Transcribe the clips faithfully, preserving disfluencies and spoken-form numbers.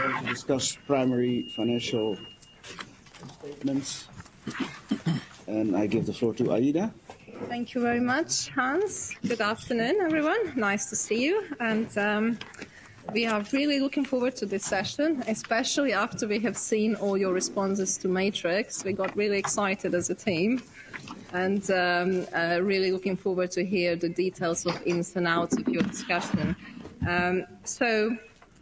going to discuss primary financial statements. And I give the floor to Aida. Thank you very much, Hans. Good afternoon, everyone. Nice to see you. And um, we are really looking forward to this session, especially after we have seen all your responses to Matrix. We got really excited as a team. And um, uh, really looking forward to hear the details of ins and outs of your discussion. Um, so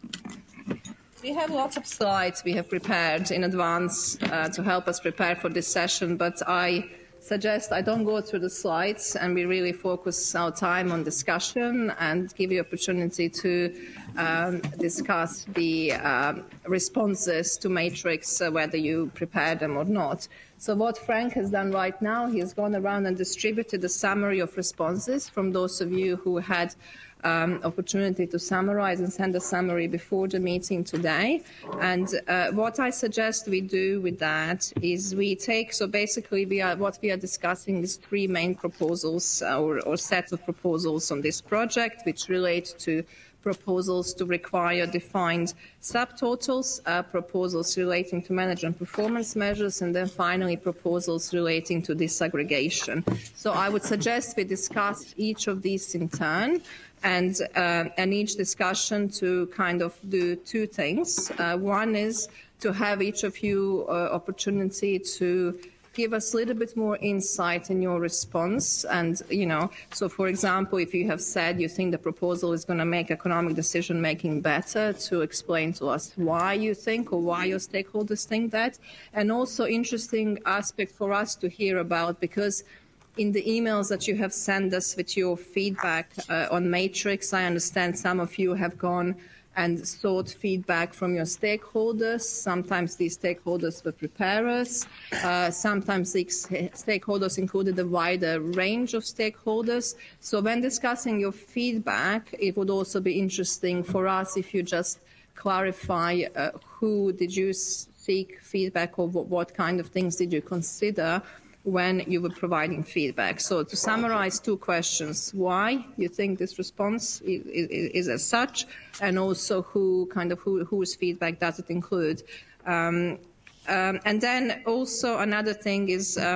we have lots of slides we have prepared in advance uh, to help us prepare for this session, but I suggest I don't go through the slides and we really focus our time on discussion and give you opportunity to um, discuss the um, responses to Matrix, uh, whether you prepare them or not. So what Frank has done right now, he has gone around and distributed a summary of responses from those of you who had um, opportunity to summarize and send a summary before the meeting today. And uh, what I suggest we do with that is we take, so basically we are, what we are discussing is three main proposals uh, or, or sets of proposals on this project, which relate to proposals to require defined subtotals, uh, proposals relating to management performance measures, and then finally proposals relating to disaggregation. So I would suggest we discuss each of these in turn, and, uh, and each discussion to kind of do two things. Uh, one is to have each of you uh, opportunity to give us a little bit more insight in your response. And, you know, so for example, if you have said you think the proposal is going to make economic decision making better, to explain to us why you think or why your stakeholders think that. And also interesting aspect for us to hear about, because in the emails that you have sent us with your feedback uh, on Matrix, I understand some of you have gone and sought feedback from your stakeholders. Sometimes these stakeholders were preparers. Uh, sometimes these stakeholders included a wider range of stakeholders. So when discussing your feedback, it would also be interesting for us if you just clarify uh, who did you seek feedback, or what, what kind of things did you consider when you were providing feedback. So to summarize, two questions: why you think this response is, is, is as such, and also who kind of who, whose feedback does it include. Um, um, and then also another thing is, uh,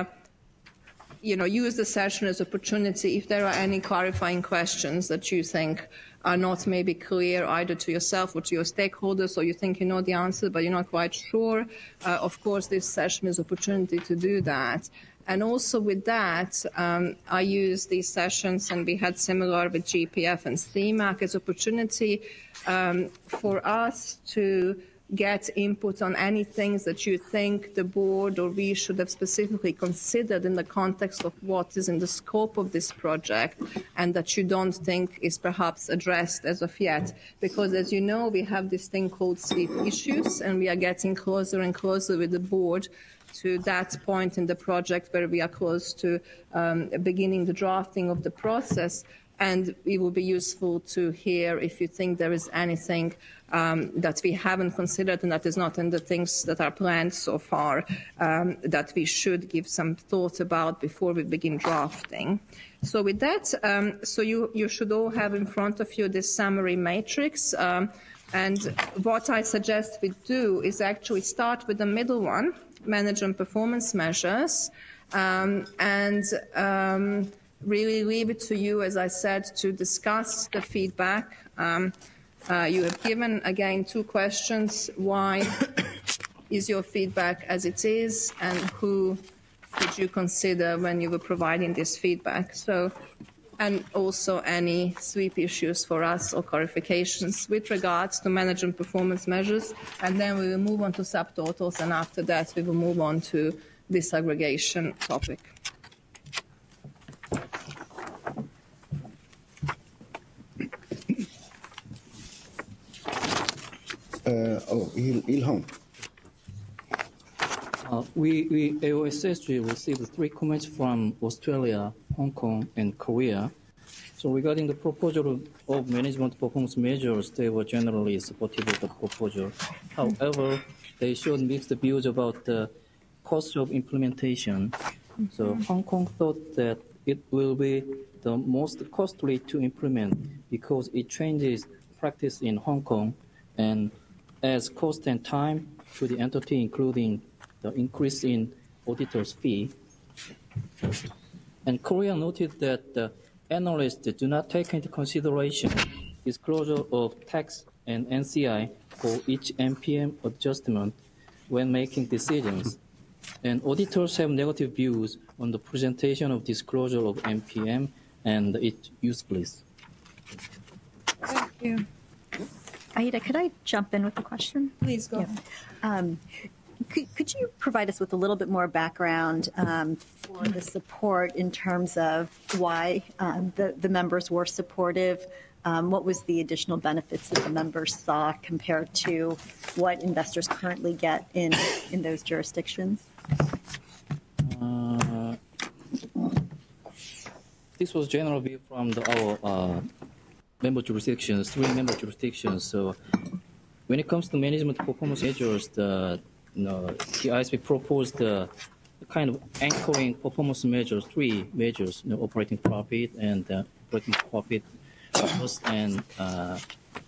you know, use the session as opportunity if there are any clarifying questions that you think are not maybe clear either to yourself or to your stakeholders, or you think you know the answer but you're not quite sure. Uh, of course, this session is an opportunity to do that. And also with that, um, I use these sessions, and we had similar with G P F and C MAC, as opportunity um, for us to get input on any things that you think the board or we should have specifically considered in the context of what is in the scope of this project, and that you don't think is perhaps addressed as of yet. Because as you know, we have this thing called sweep issues, and we are getting closer and closer with the board to that point in the project where we are close to um, beginning the drafting of the process. And it will be useful to hear if you think there is anything um, that we haven't considered and that is not in the things that are planned so far, um, that we should give some thought about before we begin drafting. So with that, um, so you, you should all have in front of you this summary matrix. Um, and what I suggest we do is actually start with the middle one, management performance measures, um, and um, really leave it to you, as I said, to discuss the feedback. Um, uh, you have given, again, two questions. Why is your feedback as it is, and who did you consider when you were providing this feedback? So, and also any sweep issues for us or clarifications with regards to management performance measures. And then we will move on to subtotals, and after that we will move on to disaggregation topic. Uh, oh, Il Ilham. Uh, we, we, A O S S G received three comments from Australia, Hong Kong, and Korea. So regarding the proposal of management performance measures, they were generally supportive of the proposal. However, they showed mixed views about the cost of implementation. So Hong Kong thought that it will be the most costly to implement because it changes practice in Hong Kong, and adds cost and time to the entity, including the increase in auditor's fee. And Korea noted that the analysts do not take into consideration disclosure of tax and N C I for each M P M adjustment when making decisions. And auditors have negative views on the presentation of disclosure of M P M and its usefulness. Thank you. Aida, could I jump in with a question? Please go Yeah. ahead. Um, could, could you provide us with a little bit more background um, for the support in terms of why um, the, the members were supportive? Um, what was the additional benefits that the members saw compared to what investors currently get in, in those jurisdictions? Uh, this was general view from the, our uh, member jurisdictions, three member jurisdictions. So when it comes to management performance measures, the, you know, the I S B proposed uh, kind of anchoring performance measures, three measures, you know, operating profit and uh, operating profit loss and uh,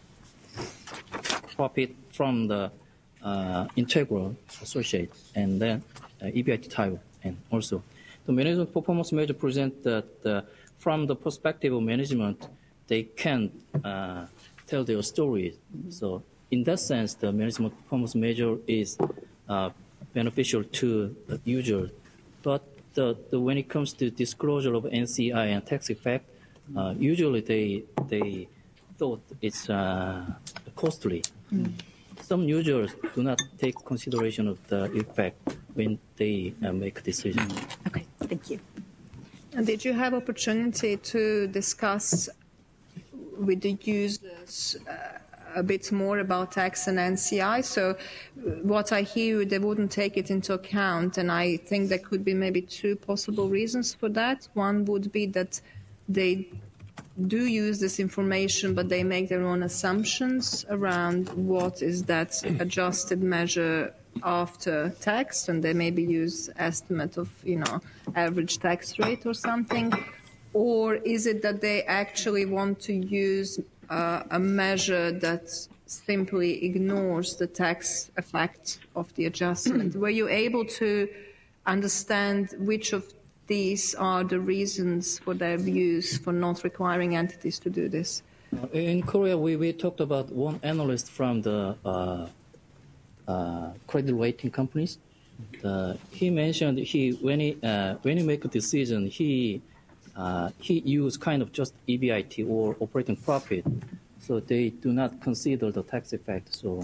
profit from the uh, integral associate, and then uh, E B I T type. And also, the management performance measure present that uh, from the perspective of management, they can uh, tell their story. So in that sense, the management performance measure is uh, beneficial to the user. But the, the, when it comes to disclosure of N C I and tax effect, uh, usually they they thought it's uh, costly. Mm. Some users do not take consideration of the effect when they uh, make a decision. Okay, thank you. And did you have opportunity to discuss with the users uh, a bit more about tax and N C I? So what I hear, they wouldn't take it into account, and I think there could be maybe two possible reasons for that. One would be that they do use this information, but they make their own assumptions around what is that adjusted measure after tax, and they maybe use estimate of, you know, average tax rate or something. Or is it that they actually want to use uh, a measure that simply ignores the tax effect of the adjustment? Were you able to understand which of these are the reasons for their views for not requiring entities to do this? Uh, in Korea, we, we talked about one analyst from the uh, uh, credit rating companies. Uh, he mentioned he when he uh, when he make a decision, he uh, he used kind of just E B I T or operating profit, so they do not consider the tax effect. So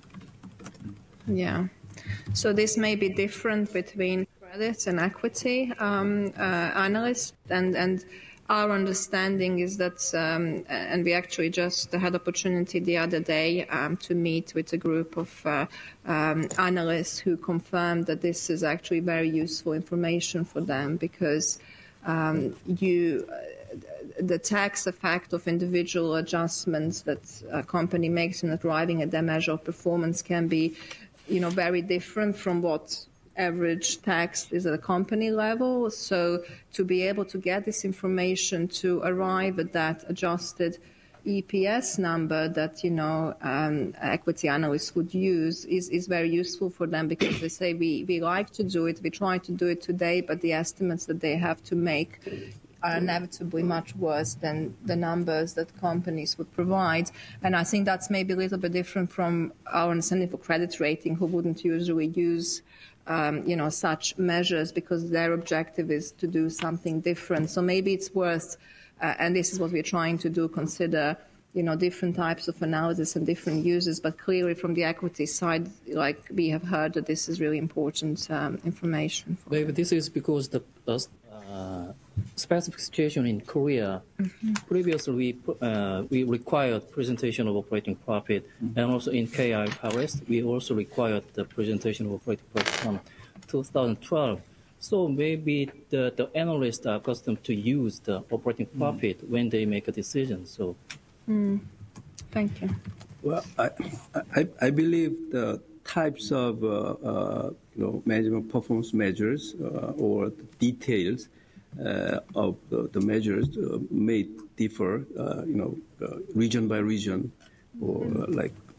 yeah, so this may be different between credit and equity um, uh, analysts, and and our understanding is that, um, and we actually just had opportunity the other day um, to meet with a group of uh, um, analysts who confirmed that this is actually very useful information for them, because um, you the tax effect of individual adjustments that a company makes in arriving at their measure of performance can be, you know, very different from what average tax is at a company level. So to be able to get this information to arrive at that adjusted E P S number that, you know, um, equity analysts would use is, is very useful for them, because they say we, we like to do it, we try to do it today, but the estimates that they have to make are inevitably much worse than the numbers that companies would provide. And I think that's maybe a little bit different from our understanding for credit rating, who wouldn't usually use Um, you know, such measures, because their objective is to do something different. So maybe it's worth, uh, and this is what we're trying to do, consider, you know, different types of analysis and different uses. But clearly from the equity side, like we have heard, that this is really important um, information. For maybe this is because the uh, specific situation in Korea. Mm-hmm. Previously, we uh, we required presentation of operating profit, mm-hmm. and also in K I F R S, we also required the presentation of operating profit from two thousand twelve. So maybe the, the analysts are accustomed to use the operating profit mm-hmm. when they make a decision. So, mm. Thank you. Well, I, I, I believe the types of uh, uh, you know, management performance measures uh, or the details Uh, of the, the measures uh, may differ, uh, you know, uh, region by region, or uh, like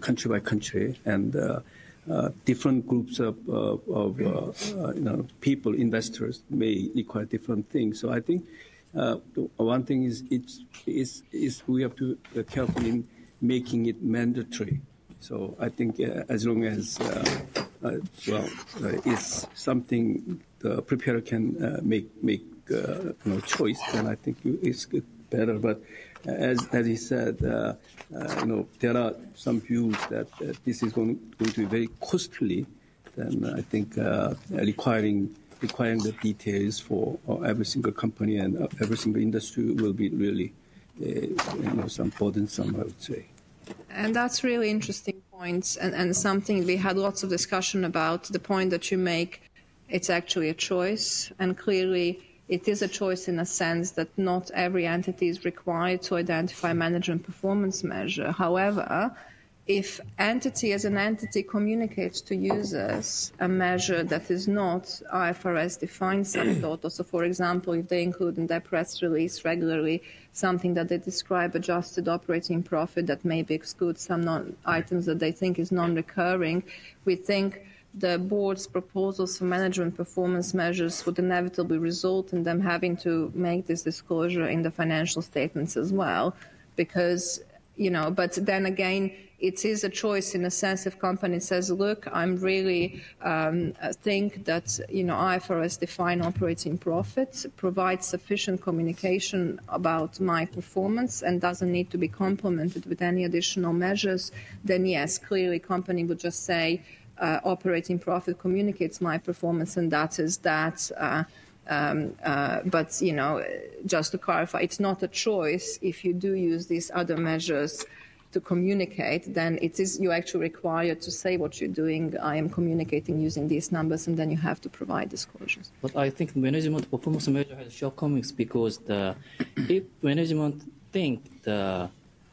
country by country, and uh, uh, different groups of, of, of uh, uh, you know, people, investors may require different things. So I think uh, one thing is, it's, is, is we have to be careful in making it mandatory. So I think uh, as long as, uh, uh, well, uh, it's something the preparer can uh, make, make uh, you know, choice, then I think it's better. But as, as he said, uh, uh, you know, there are some views that uh, this is going, going to be very costly. Then I think uh, requiring requiring the details for uh, every single company and uh, every single industry will be really, uh, you know, some burdensome, I would say. And that's really interesting points, and, and something we had lots of discussion about. The point that you make, it's actually a choice, and clearly it is a choice in a sense that not every entity is required to identify management performance measure. However, if entity as an entity communicates to users a measure that is not I F R S defined subtotal, so for example, if they include in their press release regularly something that they describe adjusted operating profit that maybe excludes some non- items that they think is non-recurring, we think the board's proposals for management performance measures would inevitably result in them having to make this disclosure in the financial statements as well, because, you know, but then again, it is a choice in a sense if company says, look, I'm really um, think that, you know, I F R S defined operating profits provides sufficient communication about my performance and doesn't need to be complemented with any additional measures, then yes, clearly company would just say uh, operating profit communicates my performance and that is that. Uh, Um, uh, but, you know, just to clarify, it's not a choice. If you do use these other measures to communicate, then it is you actually required to say what you're doing. I am communicating using these numbers, and then you have to provide disclosures. But I think management performance measure has shortcomings because the, if management think the,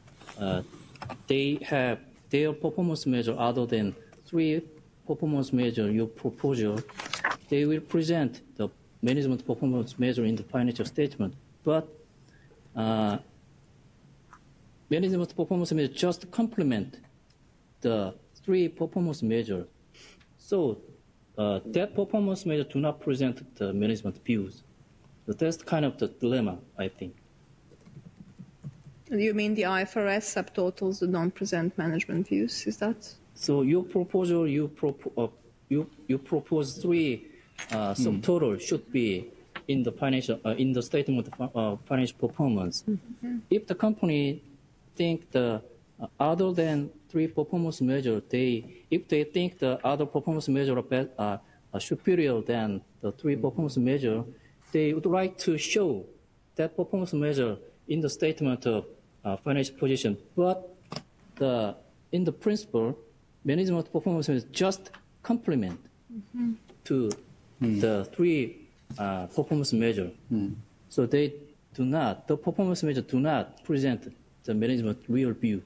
uh, they have their performance measure other than three performance measure you proposal, they will present the management performance measure in the financial statement, but uh, management performance measure just complement the three performance measure. So uh, that performance measure do not present the management views. So that's kind of the dilemma, I think. You mean the I F R S subtotals that don't present management views? Is that? So your proposal, you, propo- uh, you, you propose three Uh, subtotal should be in the financial uh, in the statement of uh, financial performance. Mm-hmm. If the company think the uh, other than three performance measure, they if they think the other performance measure are, be, uh, are superior than the three performance measure, they would like to show that performance measure in the statement of uh, financial position. But the in the principle, management performance measure just complement mm-hmm. to Mm. the three uh, performance measure. Mm. So they do not, the performance measure do not present the management real view.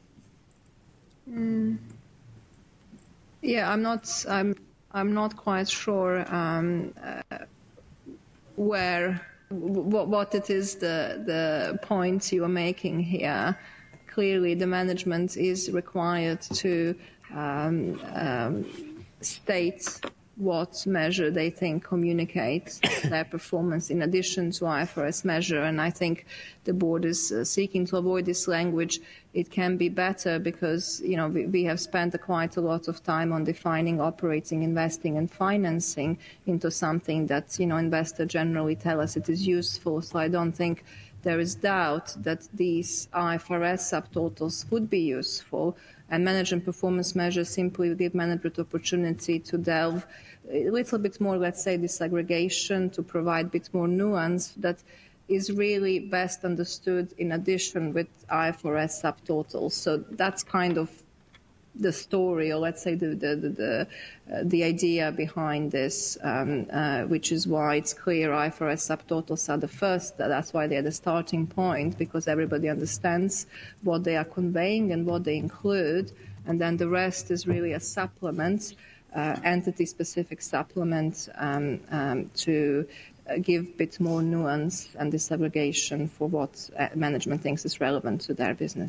Mm. Yeah, I'm not, I'm, I'm not quite sure um, uh, where, w- what it is the, the point you are making here. Clearly, the management is required to um, um, state what measure they think communicates their performance in addition to I F R S measure. And I think the board is uh, seeking to avoid this language. It can be better because, you know, we, we have spent a quite a lot of time on defining operating, investing and financing into something that, you know, investors generally tell us it is useful. So I don't think there is doubt that these I F R S subtotals would be useful. And management performance measures simply give management opportunity to delve a little bit more, let's say, disaggregation, to provide a bit more nuance that is really best understood in addition with I F R S subtotals. So that's kind of the story, or let's say the the the, the, uh, the idea behind this, um, uh, which is why it's clear I F R S subtotals are the first. That's why they're the starting point, because everybody understands what they are conveying and what they include, and then the rest is really a supplement, uh, entity-specific supplement um, um, to uh, give a bit more nuance and disaggregation for what uh, management thinks is relevant to their business.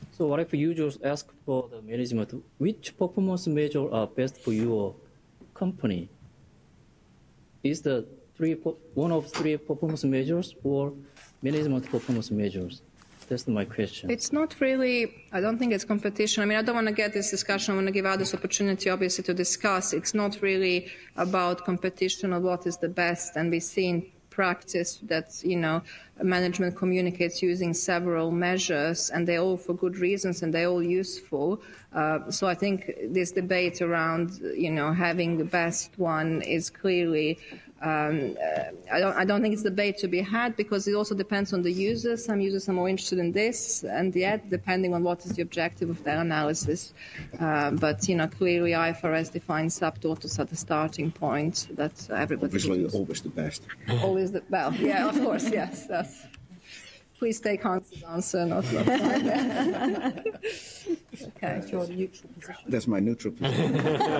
So what if users ask for the management, which performance measure are best for your company? Is the three one of three performance measures or management performance measures? That's my question. It's not really, I don't think it's competition. I mean, I don't want to get this discussion. I want to give others opportunity, obviously, to discuss. It's not really about competition or what is the best. And we see in practice that, you know, management communicates using several measures, and they're all for good reasons, and they're all useful. Uh, so I think this debate around, you know, having the best one is clearly Um, uh, I don't, I don't think it's a debate to be had, because it also depends on the users. Some users are more interested in this, and yet, depending on what is the objective of their analysis. Uh, but, you know, clearly I F R S defines subtotals at the starting point that everybody Obviously, uses. always the best. Always the, well, yeah, of course, yes. That's, please take Hans's answer, not not mine. Okay. Your neutral position. That's my neutral position.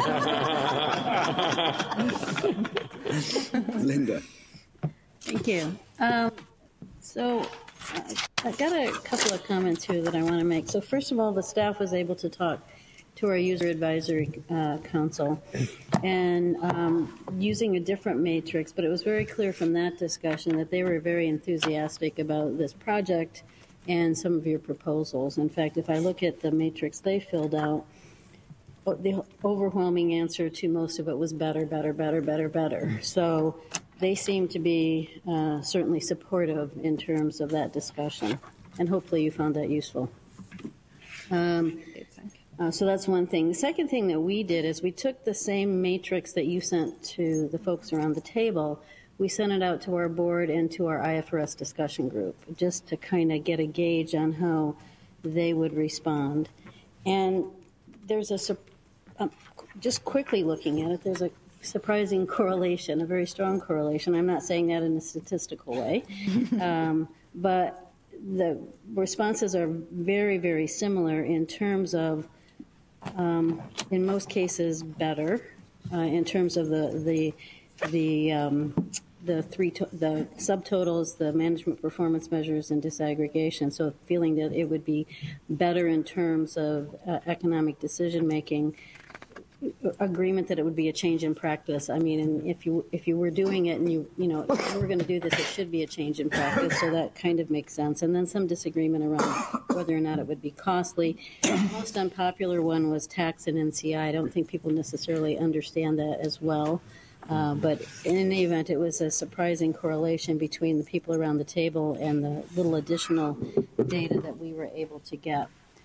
Linda. Thank you. Um, so uh, I've got a couple of comments here that I want to make. So first of all, the staff was able to talk to our user advisory uh, council and um, using a different matrix, but it was very clear from that discussion that they were very enthusiastic about this project and some of your proposals. In fact, if I look at the matrix they filled out, the overwhelming answer to most of it was better, better, better, better, better. So they seem to be uh, certainly supportive in terms of that discussion, and hopefully you found that useful. Um, uh, so that's one thing. The second thing that we did is we took the same matrix that you sent to the folks around the table. We sent it out to our board and to our I F R S discussion group, just to kind of get a gauge on how they would respond. And there's a, um, just quickly looking at it, there's a surprising correlation, a very strong correlation. I'm not saying that in a statistical way, um, but the responses are very, very similar in terms of, um, in most cases, better, uh, in terms of the the the um, the three to- the subtotals, the management performance measures, and disaggregation. So feeling that it would be better in terms of uh, economic decision making. Agreement that it would be a change in practice. I mean, and if you if you were doing it and you you know if you were going to do this, it should be a change in practice. So that kind of makes sense. And then some disagreement around whether or not it would be costly. The most unpopular one was tax and N C I. I don't think people necessarily understand that as well. Uh, but in any event, it was a surprising correlation between the people around the table and the little additional data that we were able to get.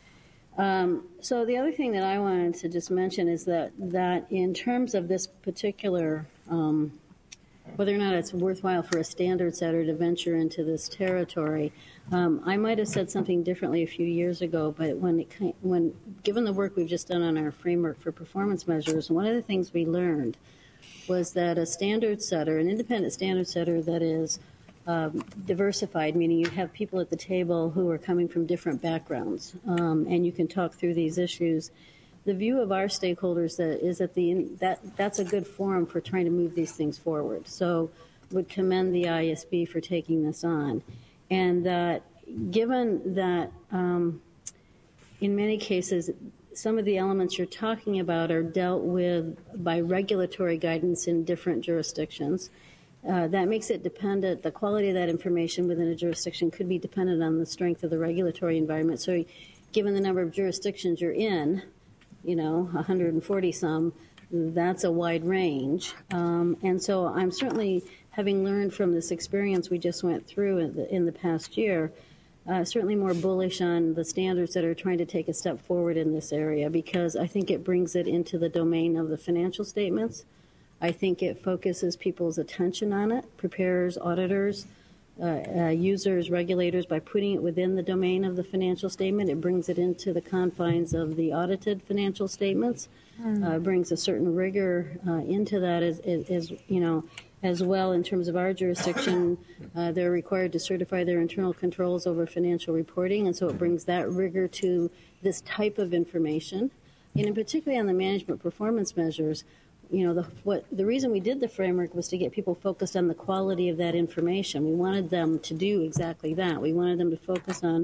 Um, so the other thing that I wanted to just mention is that, that in terms of this particular, um, whether or not it's worthwhile for a standard setter to venture into this territory, um, I might have said something differently a few years ago, but when, it, when given the work we've just done on our framework for performance measures, one of the things we learned was that a standard setter, an independent standard setter that is Um, diversified, meaning you have people at the table who are coming from different backgrounds, um, and you can talk through these issues. The view of our stakeholders that is that the that that's a good forum for trying to move these things forward. So, would commend the I S B for taking this on, and that given that um, in many cases some of the elements you're talking about are dealt with by regulatory guidance in different jurisdictions. Uh, that makes it dependent, the quality of that information within a jurisdiction could be dependent on the strength of the regulatory environment. So given the number of jurisdictions you're in, you know, one hundred forty some, that's a wide range. Um, and so I'm certainly, having learned from this experience we just went through in the, in the past year, uh, certainly more bullish on the standards that are trying to take a step forward in this area, because I think it brings it into the domain of the financial statements. I think it focuses people's attention on it, preparers, auditors, uh, uh, users, regulators, by putting it within the domain of the financial statement. It brings it into the confines of the audited financial statements, mm. uh, brings a certain rigor uh, into that as, as, as, you know, as well in terms of our jurisdiction. Uh, they're required to certify their internal controls over financial reporting, and so it brings that rigor to this type of information. And in particularly on the management performance measures, you know, the, what, the reason we did the framework was to get people focused on the quality of that information. We wanted them to do exactly that. We wanted them to focus on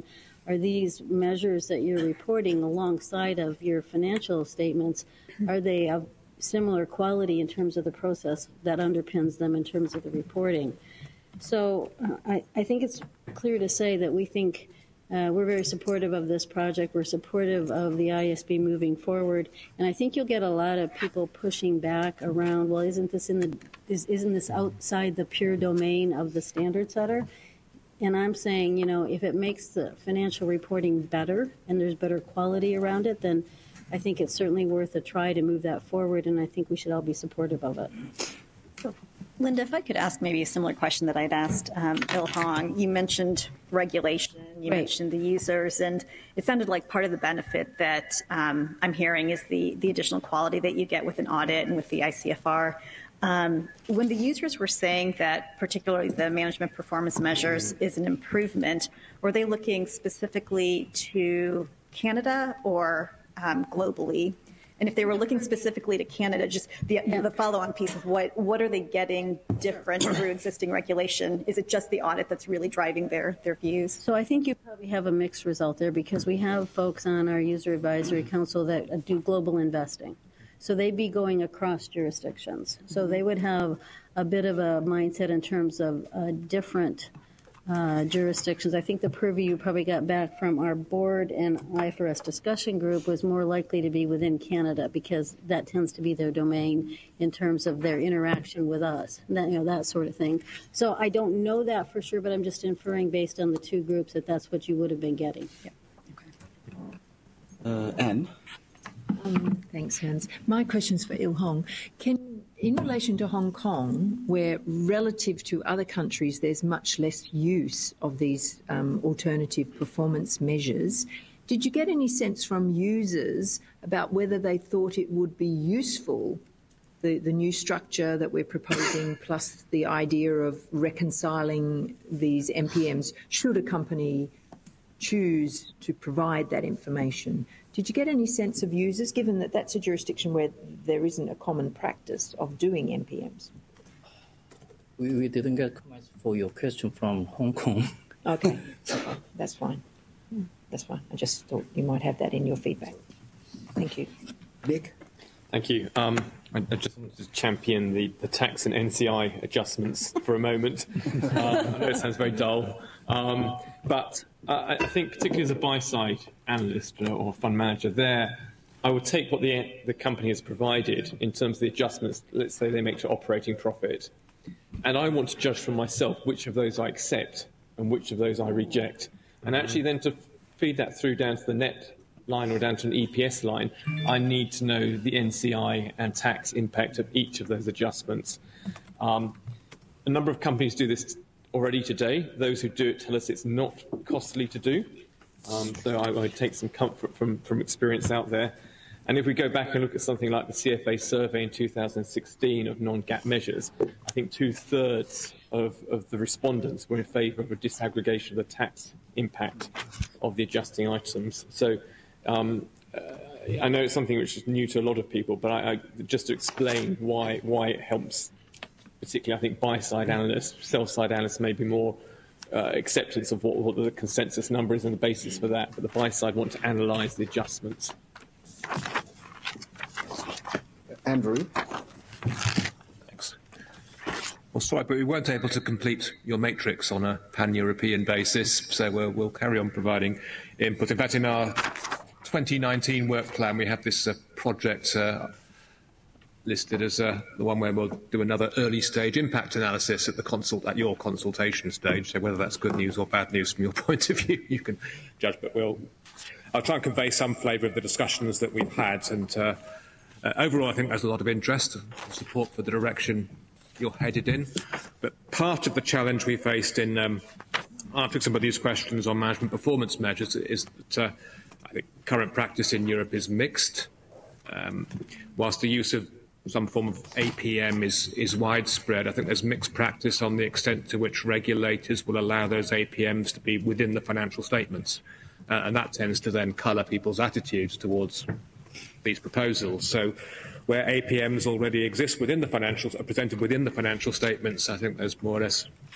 are these measures that you're reporting alongside of your financial statements, are they of similar quality in terms of the process that underpins them in terms of the reporting? So uh, I, I think it's clear to say that we think uh, we're very supportive of this project. We're supportive of the I S B moving forward, and I think you'll get a lot of people pushing back around, well, isn't this in the is, isn't this outside the pure domain of the standard setter? And I'm saying, you know, if it makes the financial reporting better and there's better quality around it, then I think it's certainly worth a try to move that forward, and I think we should all be supportive of it. So, Linda, if I could ask maybe a similar question that I'd asked um, Il-Hong. You mentioned regulation, you Right. mentioned the users, and it sounded like part of the benefit that um, I'm hearing is the, the additional quality that you get with an audit and with the I C F R. Um, when the users were saying that particularly the management performance measures is an improvement, were they looking specifically to Canada or um, globally? And if they were looking specifically to Canada, just the, the follow-on piece of what, what are they getting different through existing regulation? Is it just the audit that's really driving their, their views? So I think you probably have a mixed result there, because we have folks on our user advisory council that do global investing. So they'd be going across jurisdictions. So they would have a bit of a mindset in terms of uh, different uh, jurisdictions. I think the purview you probably got back from our board and I F R S discussion group was more likely to be within Canada, because that tends to be their domain in terms of their interaction with us, that, you know, that sort of thing. So I don't know that for sure, but I'm just inferring based on the two groups that that's what you would have been getting. Yeah. Uh, Anne? Um, thanks, Hans. My question's for Il-Hong. Can, in relation to Hong Kong, where relative to other countries there's much less use of these um, alternative performance measures, did you get any sense from users about whether they thought it would be useful, the, the new structure that we're proposing, plus the idea of reconciling these M P Ms, should a company choose to provide that information? Did you get any sense of users, given that that's a jurisdiction where there isn't a common practice of doing M P Ms? We, we didn't get comments for your question from Hong Kong. Okay, okay, that's fine. That's fine. I just thought you might have that in your feedback. Thank you. Nick? Thank you. Um, I, I just wanted to champion the, the tax and N C I adjustments for a moment. uh, I know it sounds very dull, um, but uh, I think particularly as a buy-side analyst or fund manager there, I would take what the, the company has provided in terms of the adjustments, let's say they make to operating profit, and I want to judge for myself which of those I accept and which of those I reject, and actually then to feed that through down to the net line or down to an E P S line, I need to know the N C I and tax impact of each of those adjustments. Um, a number of companies do this already today. Those who do it tell us it's not costly to do. Um, so I, I take some comfort from, from experience out there. And if we go back and look at something like the C F A survey in two thousand sixteen of non-GAAP measures, I think two-thirds of, of the respondents were in favour of a disaggregation of the tax impact of the adjusting items. So um, uh, I know it's something which is new to a lot of people, but I, I, just to explain why, why it helps, particularly I think buy-side analysts, sell-side analysts may be more uh, acceptance of what, what the consensus number is and the basis for that, but the buy-side want to analyse the adjustments. Andrew? Thanks. Well, sorry, but we weren't able to complete your matrix on a pan-European basis, so we'll, we'll carry on providing input. In fact, in our twenty nineteen work plan, we have this uh, project uh, listed as uh, the one where we'll do another early-stage impact analysis at the consult at your consultation stage. So whether that's good news or bad news from your point of view, you can judge. But we'll, I'll try and convey some flavour of the discussions that we've had. And uh, uh, overall, I think there's a lot of interest and support for the direction you're headed in. But part of the challenge we faced in um, answering some of these questions on management performance measures is that uh, I think current practice in Europe is mixed. Um, whilst the use of some form of A P M is, is widespread, I think there's mixed practice on the extent to which regulators will allow those A P Ms to be within the financial statements. Uh, and that tends to then colour people's attitudes towards these proposals. So where A P Ms already exist within the financials, are presented within the financial statements, I think there's more or less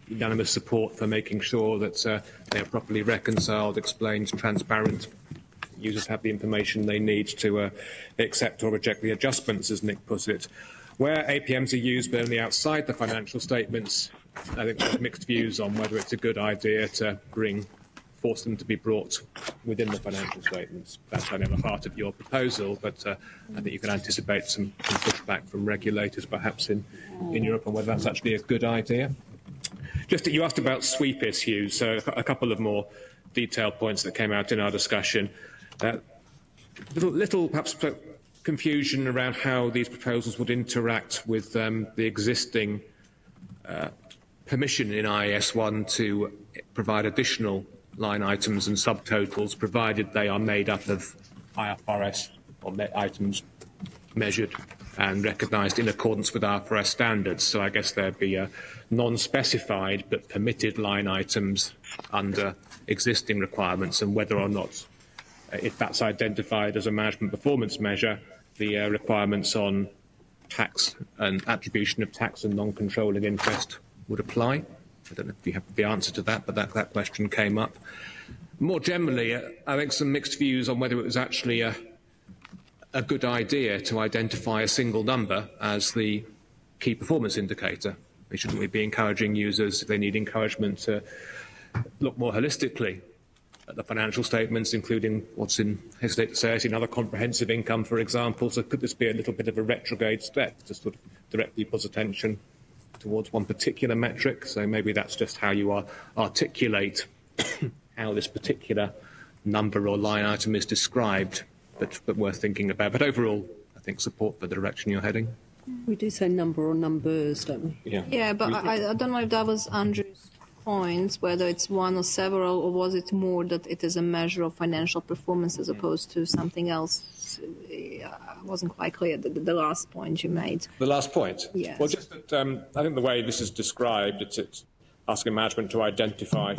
unanimous support for making sure that uh, they are properly reconciled, explained, transparent. Users have the information they need to uh, accept or reject the adjustments, as Nick put it. Where A P Ms are used but only outside the financial statements, I think there's mixed views on whether it's a good idea to bring, force them to be brought within the financial statements. That's only on the heart of your proposal, but uh, I think you can anticipate some, some pushback from regulators perhaps in, in Europe on whether that's actually a good idea. Just that you asked about sweep issues, so a couple of more detailed points that came out in our discussion. Uh, little, little perhaps confusion around how these proposals would interact with um, the existing uh, permission in I A S one to provide additional line items and subtotals, provided they are made up of I F R S or me items measured and recognised in accordance with I F R S standards. So I guess there'd be uh, non-specified but permitted line items under existing requirements, and whether or not, uh, if that's identified as a management performance measure, the uh, requirements on tax and attribution of tax and non-controlling interest would apply. I don't know if you have the answer to that, but that, that question came up. More generally, uh, I think some mixed views on whether it was actually a, a good idea to identify a single number as the key performance indicator. Shouldn't we be encouraging users, if they need encouragement, to look more holistically at the financial statements, including what's in, hesitate to say it, in other comprehensive income, for example? So could this be a little bit of a retrograde step to sort of direct people's attention towards one particular metric? So maybe that's just how you are, articulate how this particular number or line item is described, but, but worth thinking about. But overall, I think support for the direction you're heading. We do say number or numbers, don't we? Yeah, yeah but I, I don't know if that was Andrew's point, whether it's one or several, or was it more that it is a measure of financial performance as opposed to something else? I wasn't quite clear, the, the last point you made. The last point? Yes. Well, just that um, I think the way this is described, it's, it's asking management to identify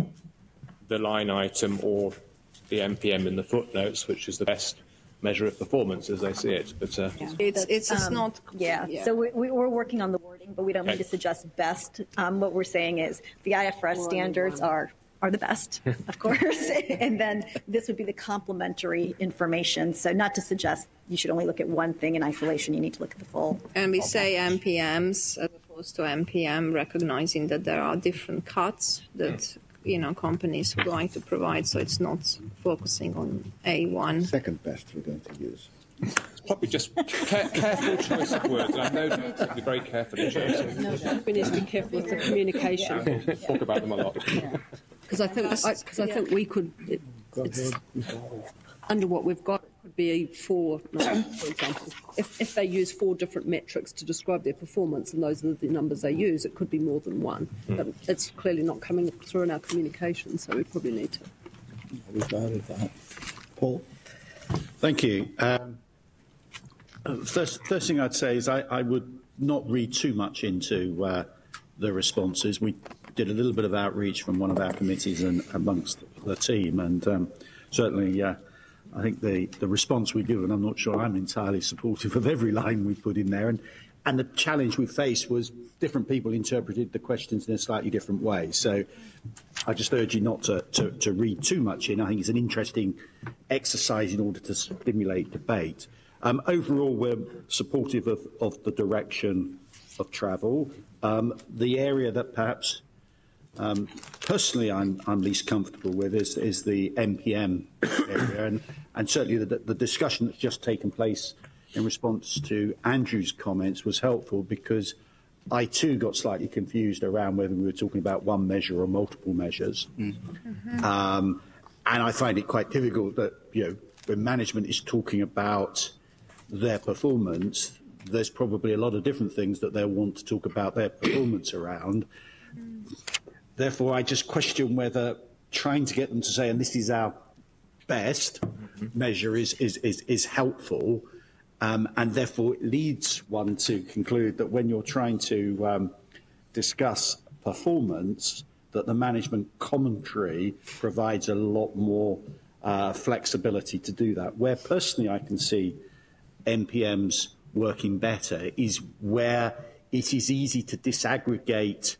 the line item or the M P M in the footnotes, which is the best measure of performance as they see it. But uh, yeah. it's, it's, it's um, not... Yeah, yeah. so we, we, we're working on the wording, but we don't okay. need to suggest best. Um, what we're saying is the I F R S standards are, are the best, of course, and then this would be the complementary information. So not to suggest you should only look at one thing in isolation, you need to look at the full. And we full say package. M P Ms as opposed to M P M, recognizing that there are different cuts that you know companies would like to provide, so it's not focusing on A one. Second best we're going to use. it's probably just care careful choice of words. I know that be very carefully chosen. No, we need to be careful with the communication. Talk about them a lot. Because I think, because I, I think we could, it, it's, under what we've got, it could be four, no, for example. If, if they use four different metrics to describe their performance, and those are the numbers they use, it could be more than one. Mm. But it's clearly not coming through in our communication, so we probably need to. We've added that. Paul? Thank you. Um, first, first thing I'd say is I, I would not read too much into uh, the responses. We did a little bit of outreach from one of our committees and amongst the team, and um, certainly uh, I think the, the response we give, and I'm not sure I'm entirely supportive of every line we put in there, and, and the challenge we faced was different people interpreted the questions in a slightly different way. So I just urge you not to, to, to read too much in. I think it's an interesting exercise in order to stimulate debate. Um, overall, we're supportive of, of the direction of travel. Um, the area that perhaps Um, personally, I'm, I'm least comfortable with is, is the M P M area, and, and certainly the, the discussion that's just taken place in response to Andrew's comments was helpful, because I too got slightly confused around whether we were talking about one measure or multiple measures. Mm-hmm. um, and I find it quite difficult that, you know, when management is talking about their performance, there's probably a lot of different things that they'll want to talk about their performance around. Therefore, I just question whether trying to get them to say, and this is our best mm-hmm. measure, is, is, is, is helpful. Um, and therefore, it leads one to conclude that when you're trying to um, discuss performance, that the management commentary provides a lot more uh, flexibility to do that. Where personally I can see M P Ms working better is where it is easy to disaggregate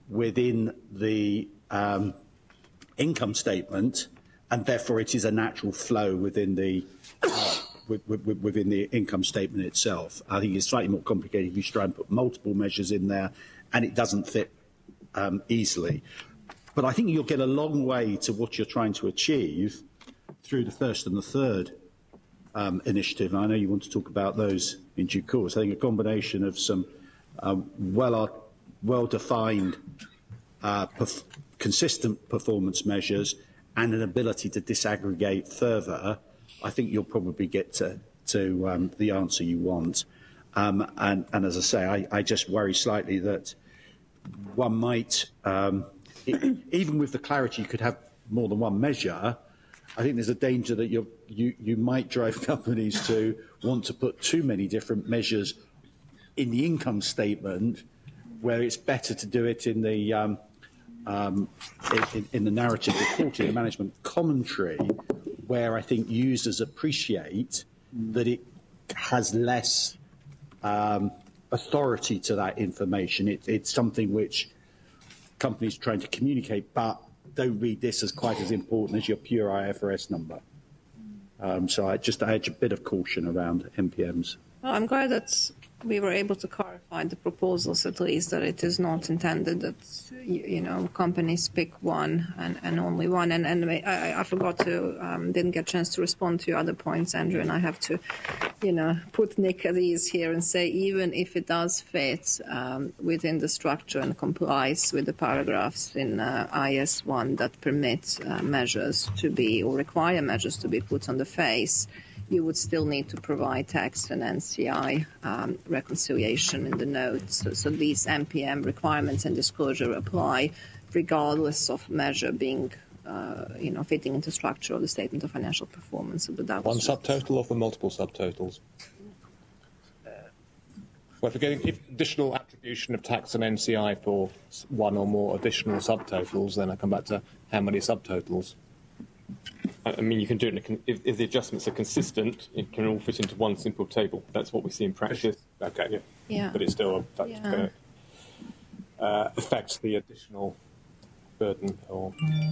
within the um, income statement, and therefore it is a natural flow within the uh, within the income statement itself. I think it's slightly more complicated if you try and put multiple measures in there, and it doesn't fit um, easily. But I think you'll get a long way to what you're trying to achieve through the first and the third um, initiative. And I know you want to talk about those in due course. I think a combination of some um, well, well-defined, uh, perf consistent performance measures and an ability to disaggregate further, I think you'll probably get to, to um, the answer you want. Um, and, and as I say, I, I just worry slightly that one might, um, it, even with the clarity you could have more than one measure, I think there's a danger that you're, you, you might drive companies to want to put too many different measures in the income statement, where it's better to do it in the, um, um, in, in the narrative reporting, the management commentary, where I think users appreciate that it has less um, authority to that information. It, it's something which companies are trying to communicate, but don't read this as quite as important as your pure I F R S number. Um, so I just I had a bit of caution around M P Ms. Well, I'm glad that we were able to clarify the proposals, at least, that it is not intended that, you, you know, companies pick one and, and only one. And, and I, I forgot to, um, didn't get a chance to respond to your other points, Andrew, and I have to, you know, put Nick at ease here and say, even if it does fit um, within the structure and complies with the paragraphs in uh, I S one that permit uh, measures to be, or require measures to be put on the face, you would still need to provide tax and N C I um, reconciliation in the notes. So, so these M P M requirements and disclosure apply regardless of measure being, uh, you know, fitting into structure of the statement of financial performance. So that One was subtotal or for multiple subtotals? Well, if we're getting additional attribution of tax and N C I for one or more additional subtotals, then I come back to how many subtotals. I mean, you can do it, if, if the adjustments are consistent, it can all fit into one simple table. That's what we see in practice. Okay, yeah. Yeah. But it's still that's Yeah. going to uh, affect the additional burden. Or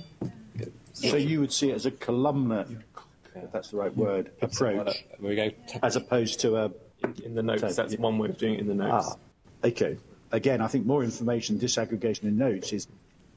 So you would see it as a columnar, if that's the right word, approach, There we go. as opposed to a... in, in the notes, that's one way of doing it in the notes. Ah, okay. Again, I think more information, disaggregation in notes is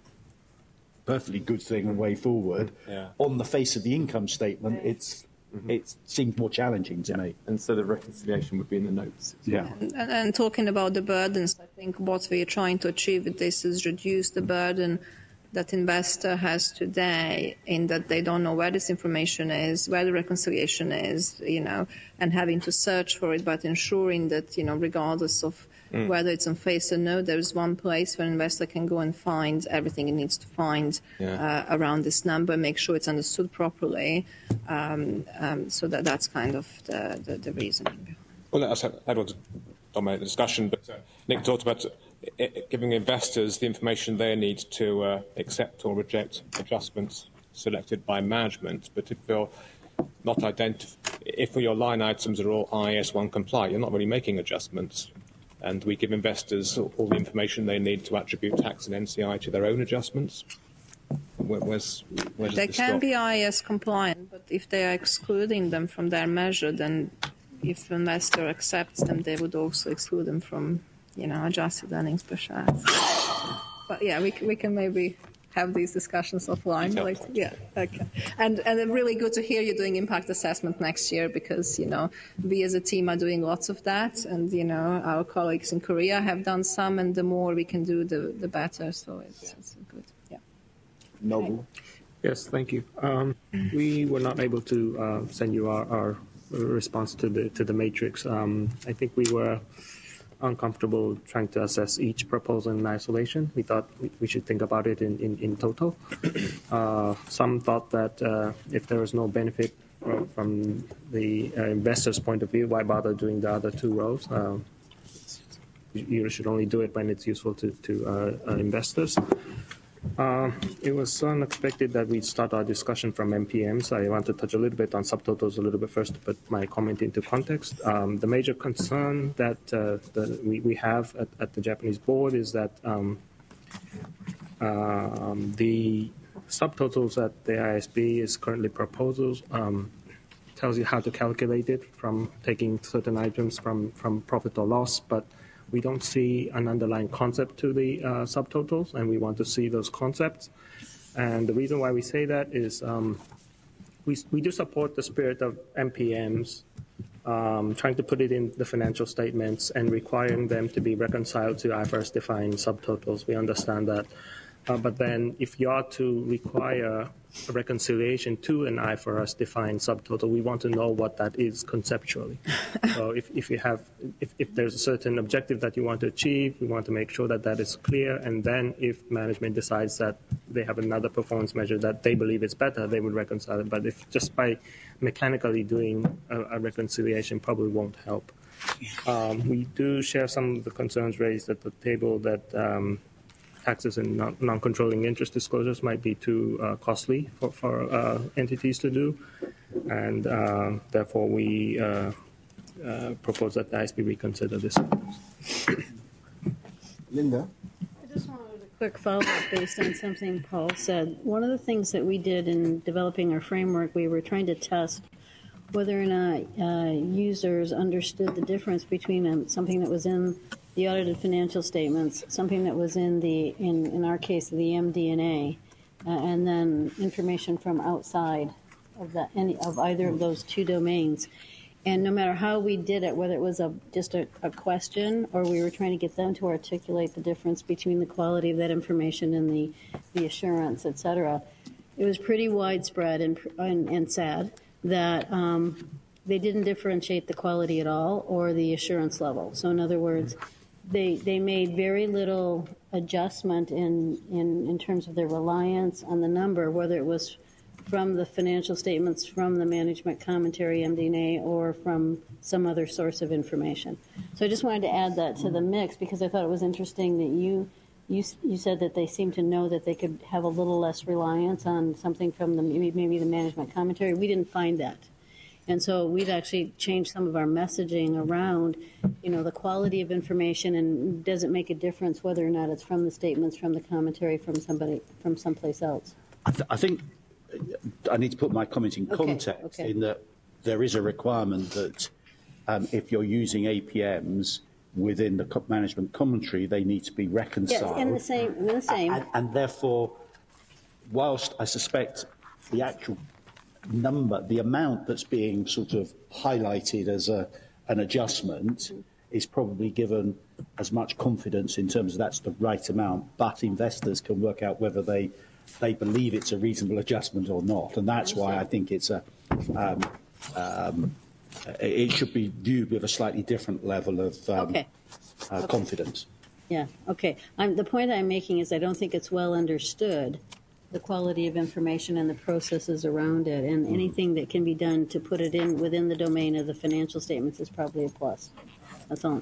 a perfectly good thing and way forward. Yeah. On the face of the income statement, it's mm-hmm. it seems more challenging to yeah. me. And so the reconciliation would be in the notes. Yeah. And, and, and talking about the burdens, I think what we are trying to achieve with this is reduce the burden that investor has today, in that they don't know where this information is, where the reconciliation is, you know, and having to search for it, but ensuring that, you know, regardless of mm. whether it's on face or no, there's one place where an investor can go and find everything it needs to find yeah. uh, around this number, make sure it's understood properly. Um, um, so that that's kind of the, the, the reasoning. Well, I don't want to dominate the discussion, but uh, Nick talked about uh, giving investors the information they need to uh, accept or reject adjustments selected by management. But if you're not identif- if your line items are all I S one compliant, you're not really making adjustments. And we give investors all, all the information they need to attribute tax and N C I to their own adjustments. Where, where's, where does they this can stop? be I S compliant, but if they are excluding them from their measure, then if an investor accepts them, they would also exclude them from, you know, adjusted earnings per share. But yeah, we we can maybe have these discussions offline. Like, yeah, okay. And and really good to hear you doing impact assessment next year, because, you know, we as a team are doing lots of that, and, you know, our colleagues in Korea have done some, and the more we can do, the the better. So it's, it's good. Yeah. Noble. Yes, thank you. Um, we were not able to uh, send you our, our response to the to the matrix. Um, I think we were uncomfortable trying to assess each proposal in isolation. We thought we, we should think about it in, in, in total. Uh, some thought that uh, if there was no benefit from, from the uh, investor's point of view, why bother doing the other two rows? Uh, you, you should only do it when it's useful to, to uh, uh, investors. Uh, it was unexpected that we'd start our discussion from M P Ms. I want to touch a little bit on subtotals a little bit first to put my comment into context. Um, the major concern that uh, the, we, we have at, at the Japanese board is that um, Um, the subtotals that the I S B is currently proposals um, tells you how to calculate it from taking certain items from, from profit or loss, but we don't see an underlying concept to the uh, subtotals, and we want to see those concepts. And the reason why we say that is um, we, we do support the spirit of M P Ms, um, trying to put it in the financial statements and requiring them to be reconciled to I F R S-defined subtotals. We understand that. Uh, but then if you are to require a reconciliation to an I F R S-defined subtotal, we want to know what that is conceptually. So if, if you have, if, if there's a certain objective that you want to achieve, we want to make sure that that is clear. And then if management decides that they have another performance measure that they believe is better, they would reconcile it. But if just by mechanically doing a, a reconciliation probably won't help. Um, we do share some of the concerns raised at the table that um, taxes and non- non-controlling interest disclosures might be too uh, costly for, for uh, entities to do, and uh, therefore we uh, uh, propose that the I S B reconsider this. Linda? I just wanted a quick follow-up based on something Paul said. One of the things that we did in developing our framework, we were trying to test whether or not uh, users understood the difference between um, something that was in the audited financial statements, something that was in the, in, in our case, the M D and A, uh, and then information from outside of the, any of either of those two domains. And no matter how we did it, whether it was a, just a, a question or we were trying to get them to articulate the difference between the quality of that information and the, the assurance, et cetera, it was pretty widespread and, and, and sad that um, they didn't differentiate the quality at all or the assurance level. So in other words, they they made very little adjustment in, in, in terms of their reliance on the number, whether it was from the financial statements, from the management commentary, M D and A, or from some other source of information. So I just wanted to add that to the mix because I thought it was interesting that you you you said that they seemed to know that they could have a little less reliance on something from the maybe, maybe the management commentary. We didn't find that. And so we've actually changed some of our messaging around, you know, the quality of information and does it make a difference whether or not it's from the statements, from the commentary, from somebody, from someplace else? I, th- I think I need to put my comment in Okay, context okay. in that there is a requirement that um, if you're using A P Ms within the co- management commentary, they need to be reconciled. Yes, in the same, in the same. And, and therefore, whilst I suspect the actual number, the amount that's being sort of highlighted as a, an adjustment is probably given as much confidence in terms of that's the right amount, but investors can work out whether they they believe it's a reasonable adjustment or not, and that's why I think it's a um, um, it should be viewed with a slightly different level of um, Okay. uh, Okay. confidence. Yeah, okay. I'm, the point I'm making is I don't think it's well understood, the quality of information and the processes around it, and anything that can be done to put it in within the domain of the financial statements is probably a plus. That's all.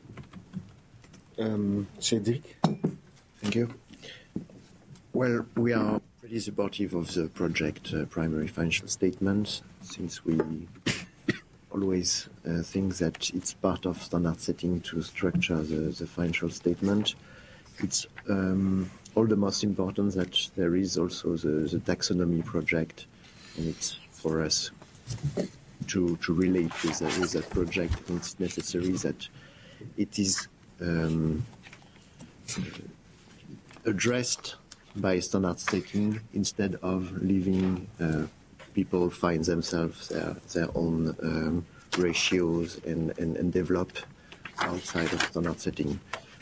Um, Cedric? Thank you. Well, we are pretty supportive of the project uh, primary financial statement, since we always uh, think that it's part of standard setting to structure the, the financial statement. It's um, all the most important that there is also the, the taxonomy project, and it's for us to, to relate with, uh, with that project. And it's necessary that it is um, addressed by standard setting instead of leaving uh, people find themselves their, their own um, ratios and, and, and develop outside of standard setting.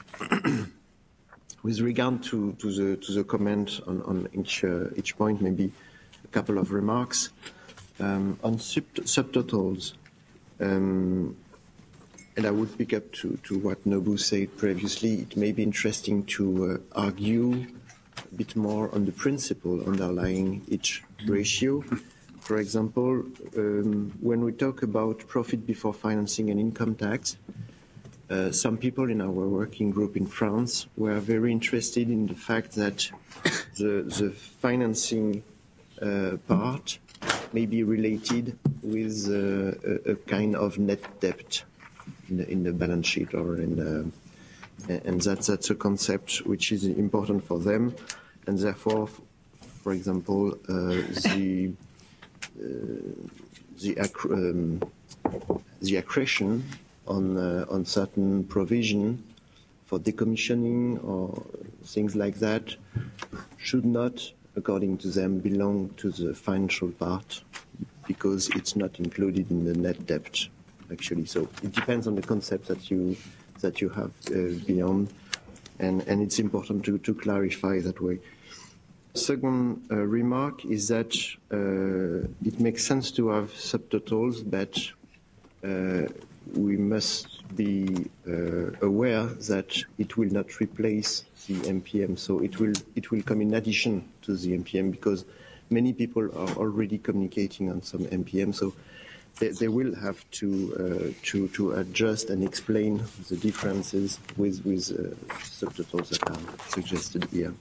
With regard to, to the to the comment on, on each uh, each point, maybe a couple of remarks um, on sub subtotals, um, and I would pick up to, to what Nobu said previously. It may be interesting to uh, argue a bit more on the principle underlying each ratio. For example, um, when we talk about profit before financing and income tax, uh, some people in our working group in France were very interested in the fact that the, the financing uh, part may be related with uh, a, a kind of net debt in the, in the balance sheet or in the, and that, that's a concept which is important for them, and therefore, for example, uh, the uh, the, acc- um, the accretion on uh, on certain provision for decommissioning or things like that should not, according to them, belong to the financial part because it's not included in the net debt, actually. So it depends on the concept that you that you have uh, beyond, and, and it's important to, to clarify that way. Second uh, remark is that uh, it makes sense to have subtotals, but uh, we must be uh, aware that it will not replace the M P M. So it will it will come in addition to the M P M because many people are already communicating on some M P M. So they, they will have to uh, to to adjust and explain the differences with with uh, subtotals that are suggested here.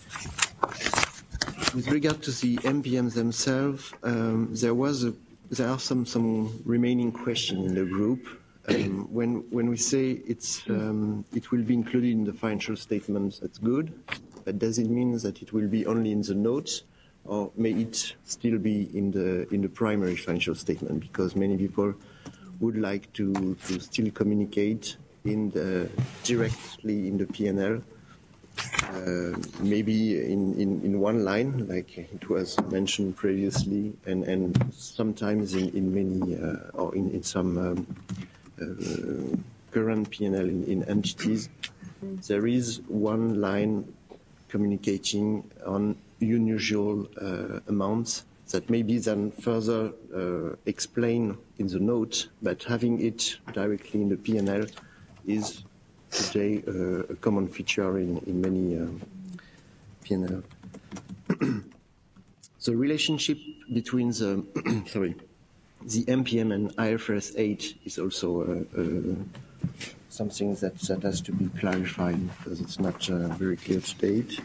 With regard to the M P Ms themselves, um, there was a, there are some, some remaining questions in the group. Um, when when we say it's um, it will be included in the financial statements, that's good. But does it mean that it will be only in the notes, or may it still be in the in the primary financial statement? Because many people would like to to still communicate in the directly in the P and L. Uh, maybe in, in, in one line, like it was mentioned previously, and, and sometimes in, in many, uh, or in, in some um, uh, current P and L in, in entities, there is one line communicating on unusual uh, amounts that maybe then further uh, explain in the note, but having it directly in the P and L is today uh, a common feature in, in many um, P and L. The relationship between the sorry, the M P M and I F R S eight is also uh, uh, something that, that has to be clarified because it's not uh, very clear to date.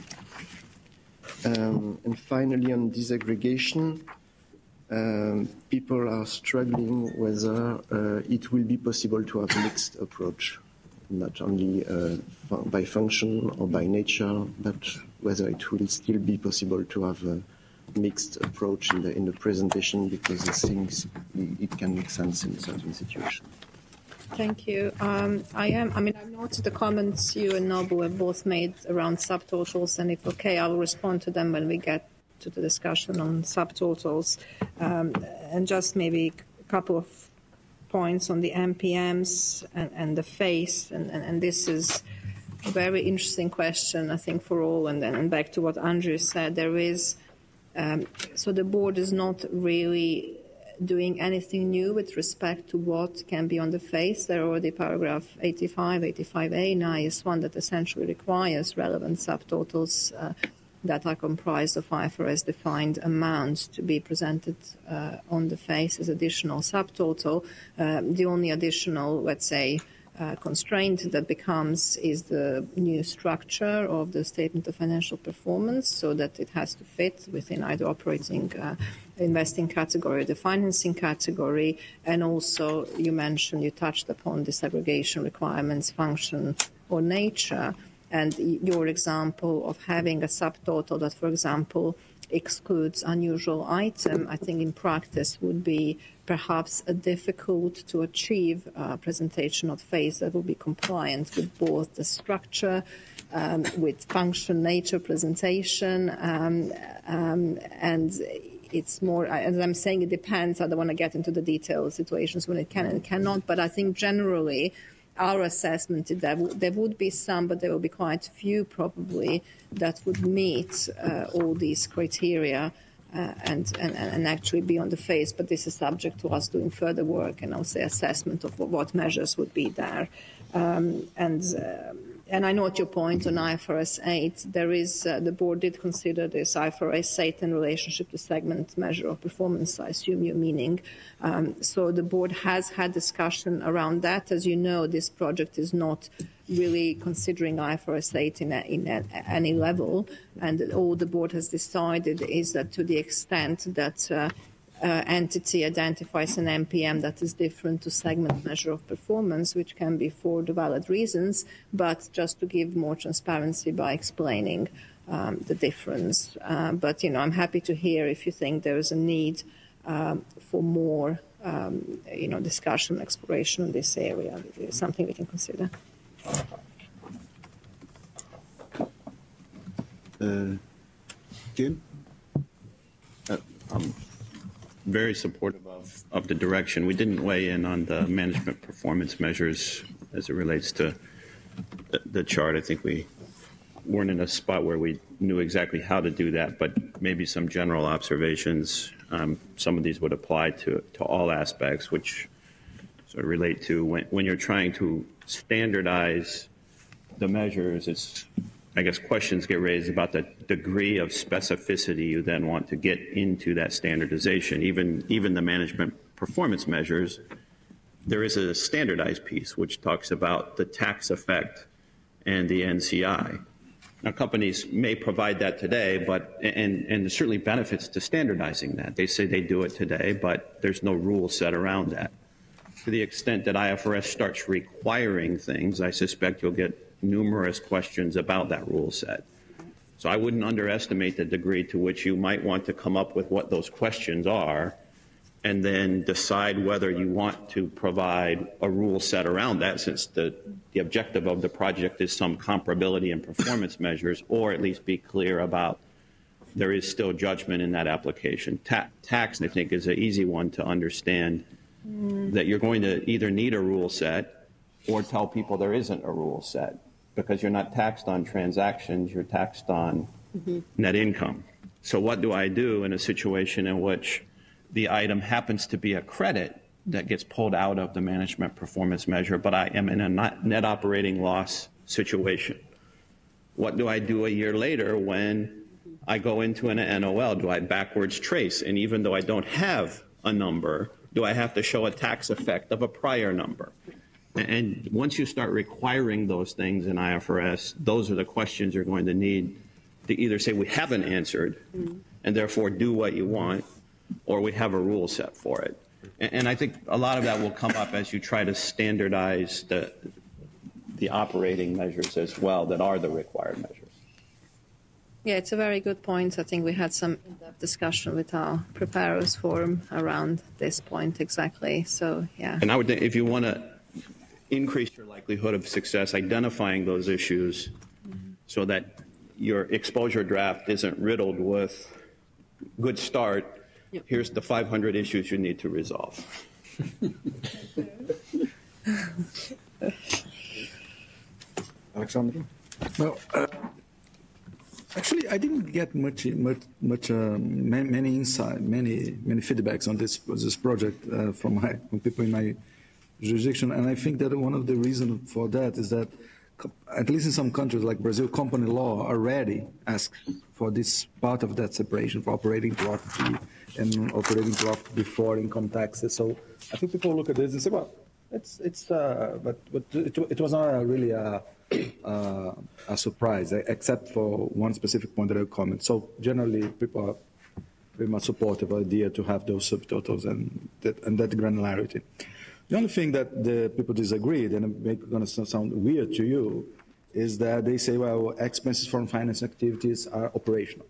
Um, and finally, on disaggregation, um, people are struggling whether uh, it will be possible to have a mixed approach. Not only uh, by function or by nature, but whether it will still be possible to have a mixed approach in the in the presentation, because these things it can make sense in certain situations. Thank you. Um, I am. I mean, I've noted the comments you and Nobu have both made around subtotals, and if okay, I will respond to them when we get to the discussion on subtotals, um, and just maybe a couple of points on the M P Ms and, and the face, and, and, and this is a very interesting question, I think, for all. And then and back to what Andrew said, there is um, so the board is not really doing anything new with respect to what can be on the face. There are already paragraph eighty-five, eighty-five A in I S one that essentially requires relevant subtotals uh, that are comprised of I F R S-defined amounts to be presented uh, on the face as additional subtotal. Uh, the only additional, let's say, uh, constraint that becomes is the new structure of the statement of financial performance, so that it has to fit within either operating uh, investing category or the financing category. And also, you mentioned, you touched upon disaggregation requirements, function, or nature. And your example of having a subtotal that, for example, excludes unusual item, I think in practice would be perhaps a difficult to achieve uh, presentation of face that would be compliant with both the structure, um, with function, nature, presentation, um, um, and it's more, as I'm saying, it depends. I don't want to get into the detailed situations when it can and cannot, but I think generally our assessment is that there would be some, but there will be quite few probably that would meet uh, all these criteria uh, and, and, and actually be on the face. But this is subject to us doing further work and also assessment of what measures would be there. Um, and uh, and I note your point on I F R S eight. There is uh, the board did consider this I F R S eight in relationship to segment measure of performance. I assume you're meaning. Um, so the board has had discussion around that. As you know, this project is not really considering I F R S eight in, a, in a, any level, and all the board has decided is that to the extent that uh, uh, entity identifies an M P M that is different to segment measure of performance, which can be for the valid reasons, but just to give more transparency by explaining um, the difference. Uh, but, you know, I'm happy to hear if you think there is a need um, for more, um, you know, discussion, exploration in this area. It's something we can consider. Uh, Jim? Uh, I'm very supportive of, of the direction. We didn't weigh in on the management performance measures as it relates to the, the chart. I think we weren't in a spot where we knew exactly how to do that, but maybe some general observations. Um, some of these would apply to, to all aspects, which sort of relate to when, when you're trying to standardize the measures, it's, I guess, questions get raised about the degree of specificity you then want to get into that standardization. Even, even the management performance measures, there is a standardized piece which talks about the tax effect and the N C I. Now, companies may provide that today, but and, and there's certainly benefits to standardizing that. They say they do it today, but there's no rule set around that. To the extent that I F R S starts requiring things, I suspect you'll get numerous questions about that rule set. So I wouldn't underestimate the degree to which you might want to come up with what those questions are and then decide whether you want to provide a rule set around that, since the, the objective of the project is some comparability in performance measures, or at least be clear about there is still judgment in that application. Ta tax, I think, is an easy one to understand, mm. that you're going to either need a rule set or tell people there isn't a rule set, because you're not taxed on transactions, you're taxed on mm-hmm. net income. So what do I do in a situation in which the item happens to be a credit that gets pulled out of the management performance measure, but I am in a net operating loss situation? What do I do a year later when I go into an N O L? Do I backwards trace? And even though I don't have a number, do I have to show a tax effect of a prior number? And once you start requiring those things in I F R S, those are the questions you're going to need to either say we haven't answered and therefore do what you want, or we have a rule set for it. And, and I think a lot of that will come up as you try to standardize the, the operating measures as well that are the required measures. Yeah, it's a very good point. I think we had some in-depth discussion with our preparers forum around this point exactly. So, yeah. And I would think if you want to increase your likelihood of success identifying those issues mm-hmm. so that your exposure draft isn't riddled with good start, yep. here's the five hundred issues you need to resolve. Alexander? Well, uh, actually, I didn't get much, much, much, uh, many, many insight, many, many feedbacks on this this project uh, from my from people in my jurisdiction, and I think that one of the reasons for that is that, at least in some countries like Brazil, company law already asks for this part of that separation for operating profit and operating profit before income taxes. So I think people look at this and say, well, it's it's uh, but but it, it was not really a, a a surprise, except for one specific point that I comment. So generally, people are very much supportive of the idea to have those subtotals and that, and that granularity. The only thing that the people disagreed, and it's going to sound weird to you, is that they say, well, expenses from finance activities are operational.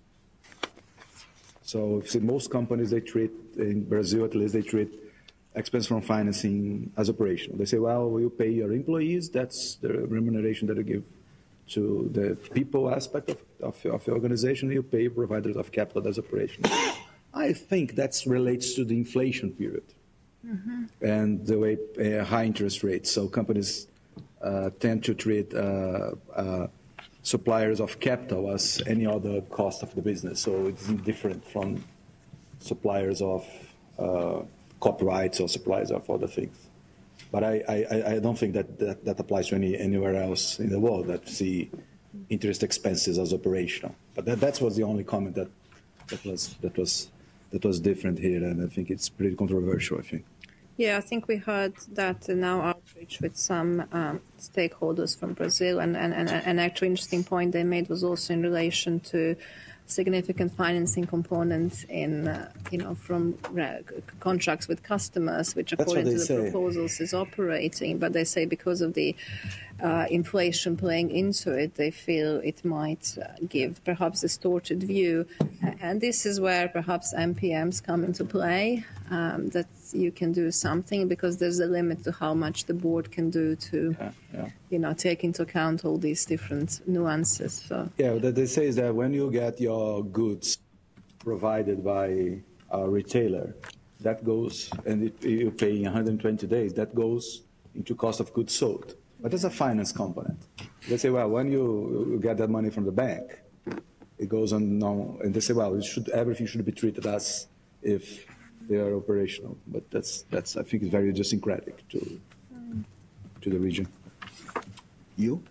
So see, most companies, they treat, in Brazil at least, they treat expense from financing as operational. They say, well, you pay your employees, that's the remuneration that you give to the people aspect of, of, of the organization, you pay providers of capital as operational. I think that relates to the inflation period. Mm-hmm. And the way uh, high interest rates. So companies uh, tend to treat uh, uh, suppliers of capital as any other cost of the business. So it's different from suppliers of uh, copyrights or suppliers of other things. But I, I, I don't think that, that that applies to any anywhere else in the world that see interest expenses as operational. But that that was the only comment that that was that was. that was different here, and I think it's pretty controversial, I think. Yeah, I think we heard that in our outreach with some um, stakeholders from Brazil, and, and, and an actually interesting point they made was also in relation to significant financing component in, uh, you know, from re- contracts with customers, which That's according what to they the say. proposals is operating. But they say because of the uh, inflation playing into it, they feel it might uh, give perhaps distorted view. And this is where perhaps M P Ms come into play, um, that you can do something because there's a limit to how much the board can do to, Yeah, yeah. you know, take into account all these different nuances. So. Yeah, what they say is that when you get your goods provided by a retailer, that goes, and it, you pay one hundred twenty days, that goes into cost of goods sold. But there's a finance component. They say, well, when you, you get that money from the bank, it goes on, no, and they say, well, it should, everything should be treated as if they are operational. But that's, that's I think, is very idiosyncratic to, to the region. You?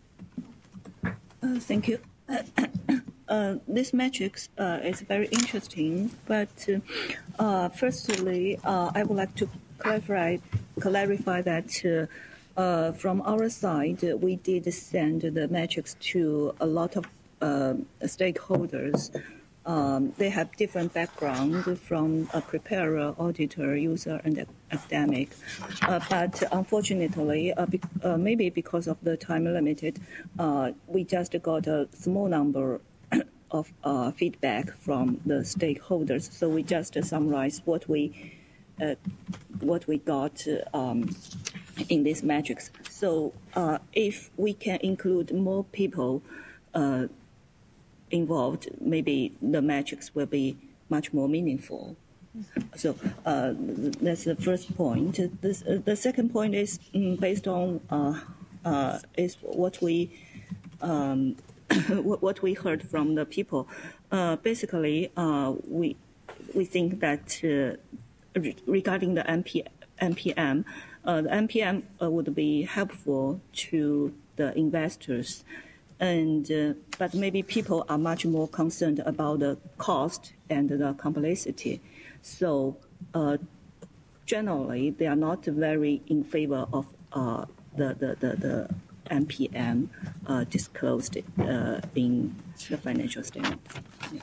Uh, thank you. Uh, this matrix uh, is very interesting, but uh, uh, firstly, uh, I would like to clarify, clarify that uh, uh, from our side, uh, we did send the matrix to a lot of uh, stakeholders. Um, they have different background from a preparer, auditor, user, and academic. Uh, but unfortunately, uh, be, uh, maybe because of the time limited, uh, we just got a small number of uh, feedback from the stakeholders. So we just uh, summarize what we uh, what we got uh, um, in this matrix. So uh, if we can include more people uh, involved, maybe the matrix will be much more meaningful. So uh, that's the first point. This, uh, the second point is um, based on uh, uh, is what we um, what we heard from the people. Uh, basically, uh, we we think that uh, re- regarding the M P, M P M, uh, the M P M uh, would be helpful to the investors. And uh, but maybe people are much more concerned about the cost and the complexity. So uh, generally, they are not very in favor of uh, the, the, the, the M P M uh, disclosed uh, in the financial statement. Yeah.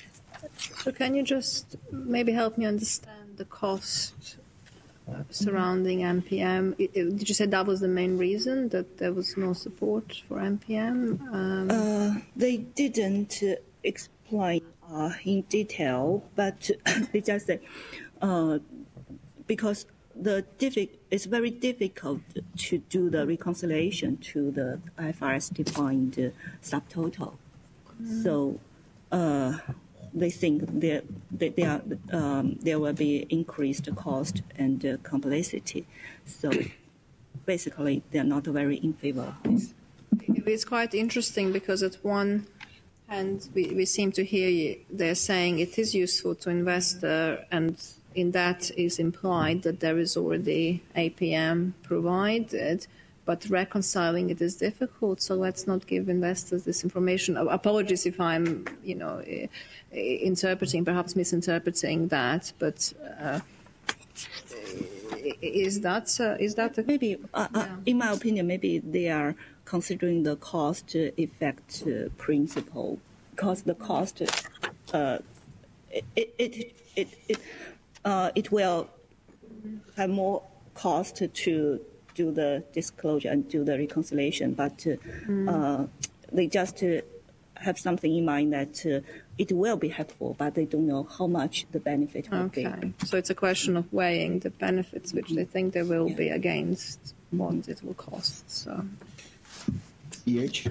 So can you just maybe help me understand the cost surrounding M P M? It, it, did you say that was the main reason, that there was no support for M P M? Um, uh, they didn't uh, explain uh, in detail, but they just said uh, because the diffi- it's very difficult to do the reconciliation to the I F R S-defined uh, subtotal. Mm. So uh, they think there, they, they are, um, there will be increased cost and uh, complexity. So basically, they are not very in favor of this. It's quite interesting because at one hand, we, we seem to hear you, they're saying it is useful to investor, and in that is implied that there is already A P M provided, but reconciling it is difficult. So let's not give investors this information. Apologies if I'm, you know, interpreting, perhaps misinterpreting that, but uh, is that uh, is that a, maybe uh, yeah. uh, in my opinion, maybe they are considering the cost effect uh, principle, because the cost uh, it it it it uh, it will have more cost to do the disclosure and do the reconciliation, but uh, mm. uh, they just uh, have something in mind that uh, it will be helpful, but they don't know how much the benefit will okay. be. Okay, so it's a question of weighing the benefits which they think there will yeah. be against what it will cost. So, E H.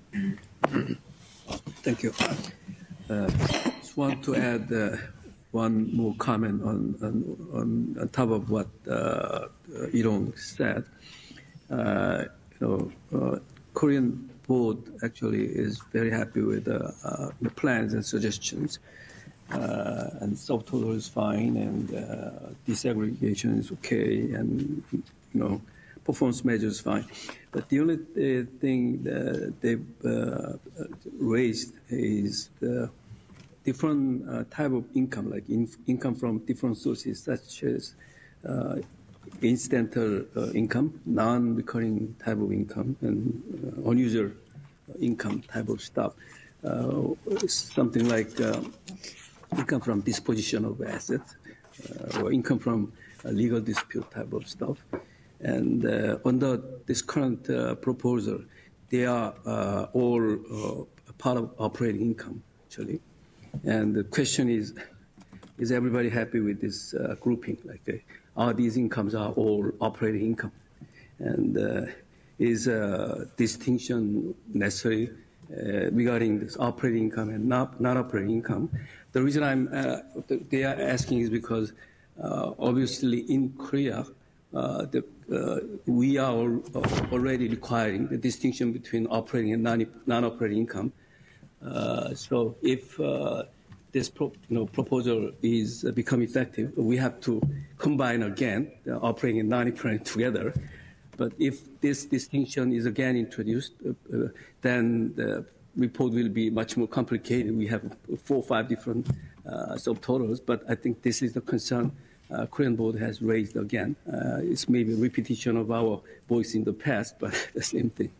Thank you. Uh, just want to add uh, one more comment on on, on, on top of what uh, Irong said. Uh, you know, uh, Korean board actually is very happy with uh, uh, the plans and suggestions, uh, and subtotal is fine, and uh, disaggregation is okay, and you know, performance measure is fine. But the only uh, thing that they've uh, raised is the different uh, type of income, like in, income from different sources, such as uh, incidental uh, income, non-recurring type of income, and uh, unusual income type of stuff. uh, something like uh, income from disposition of assets uh, or income from a legal dispute type of stuff. And uh, under this current uh, proposal, they are uh, all uh, part of operating income, actually. And the question is, is everybody happy with this uh, grouping? Like, uh, are these incomes are all operating income? And uh, is a distinction necessary uh, regarding this operating income and not, not operating income? The reason I'm uh, they are asking is because uh, obviously in Korea, uh, the, uh, we are al already requiring the distinction between operating and non, non-operating income. Uh, so if uh, this pro, you know, proposal is uh, become effective, we have to combine again the operating and non-operating together. But if this distinction is again introduced, uh, uh, then the report will be much more complicated. We have four or five different uh, subtotals, but I think this is the concern uh, Korean board has raised again. Uh, it's maybe a repetition of our voice in the past, but the same thing.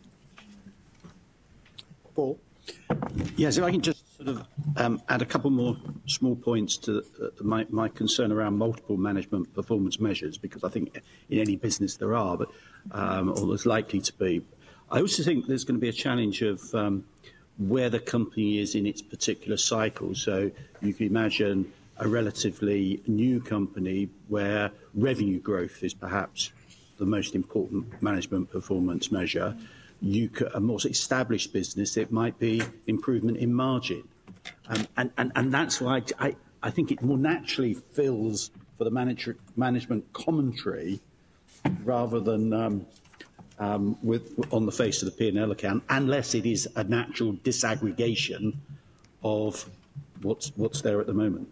Paul? Yes, if I can just sort of um, add a couple more small points to uh, my, my concern around multiple management performance measures, because I think in any business there are, but um, or there's likely to be. I also think there's going to be a challenge of um, where the company is in its particular cycle. So you can imagine a relatively new company where revenue growth is perhaps the most important management performance measure. You could, a more established business, it might be improvement in margin. Um, and, and, and that's why I, I, I think it more naturally fills for the manager, management commentary rather than um, um, with, on the face of the P and L account, unless it is a natural disaggregation of what's, what's there at the moment.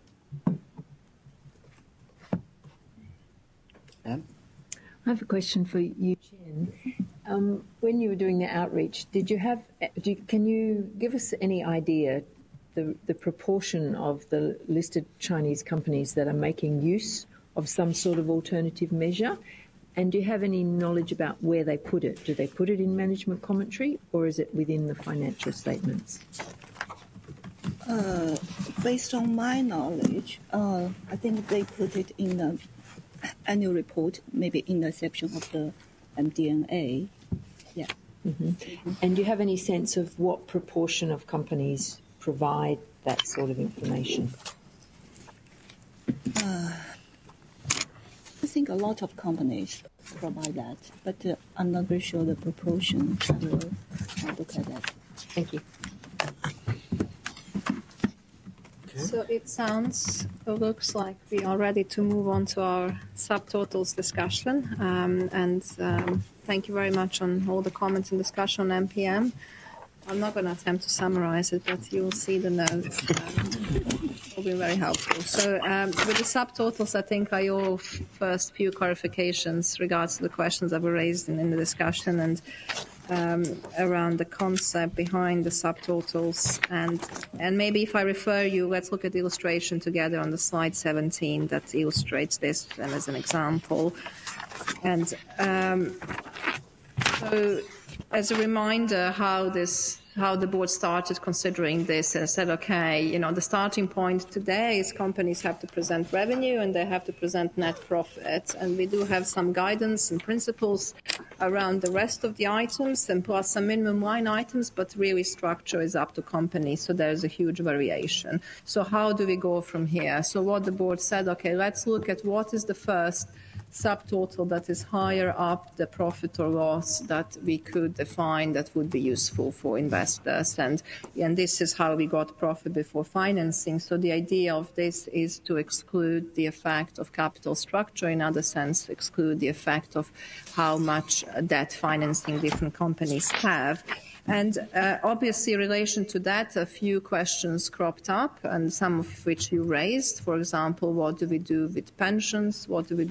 Anne? I have a question for you, Chen. Um, when you were doing the outreach, did you have? Do you, can you give us any idea the the proportion of the listed Chinese companies that are making use of some sort of alternative measure? And do you have any knowledge about where they put it? Do they put it in management commentary, or is it within the financial statements? Uh, based on my knowledge, uh, I think they put it in the annual report, maybe in the section of the M D N A. Yeah. Mm-hmm. Mm-hmm. And do you have any sense of what proportion of companies provide that sort of information? Uh, I think a lot of companies provide that, but uh, I'm not very sure the proportion. I will I'll look at that. Thank you. So it sounds, it looks like we are ready to move on to our subtotals discussion. Um, and um, thank you very much on all the comments and discussion on M P M. I'm not going to attempt to summarize it, but you'll see the notes. Um, it will be very helpful. So um, with the subtotals, I think are your first few clarifications regards to the questions that were raised in, in the discussion and um, around the concept behind the subtotals. And, and maybe if I refer you, let's look at the illustration together on the slide seventeen that illustrates this and as an example. And um, so as a reminder how this how the board started considering this and said, okay, you know, the starting point today is companies have to present revenue and they have to present net profit. And we do have some guidance and principles around the rest of the items and plus some minimum line items, but really structure is up to companies. So there's a huge variation. So how do we go from here? So what the board said, okay, let's look at what is the first subtotal that is higher up the profit or loss that we could define that would be useful for investors. And, and this is how we got profit before financing. So the idea of this is to exclude the effect of capital structure, in other sense, exclude the effect of how much debt financing different companies have. And uh, obviously, in relation to that, a few questions cropped up, and some of which you raised. For example, what do we do with pensions? What do we do with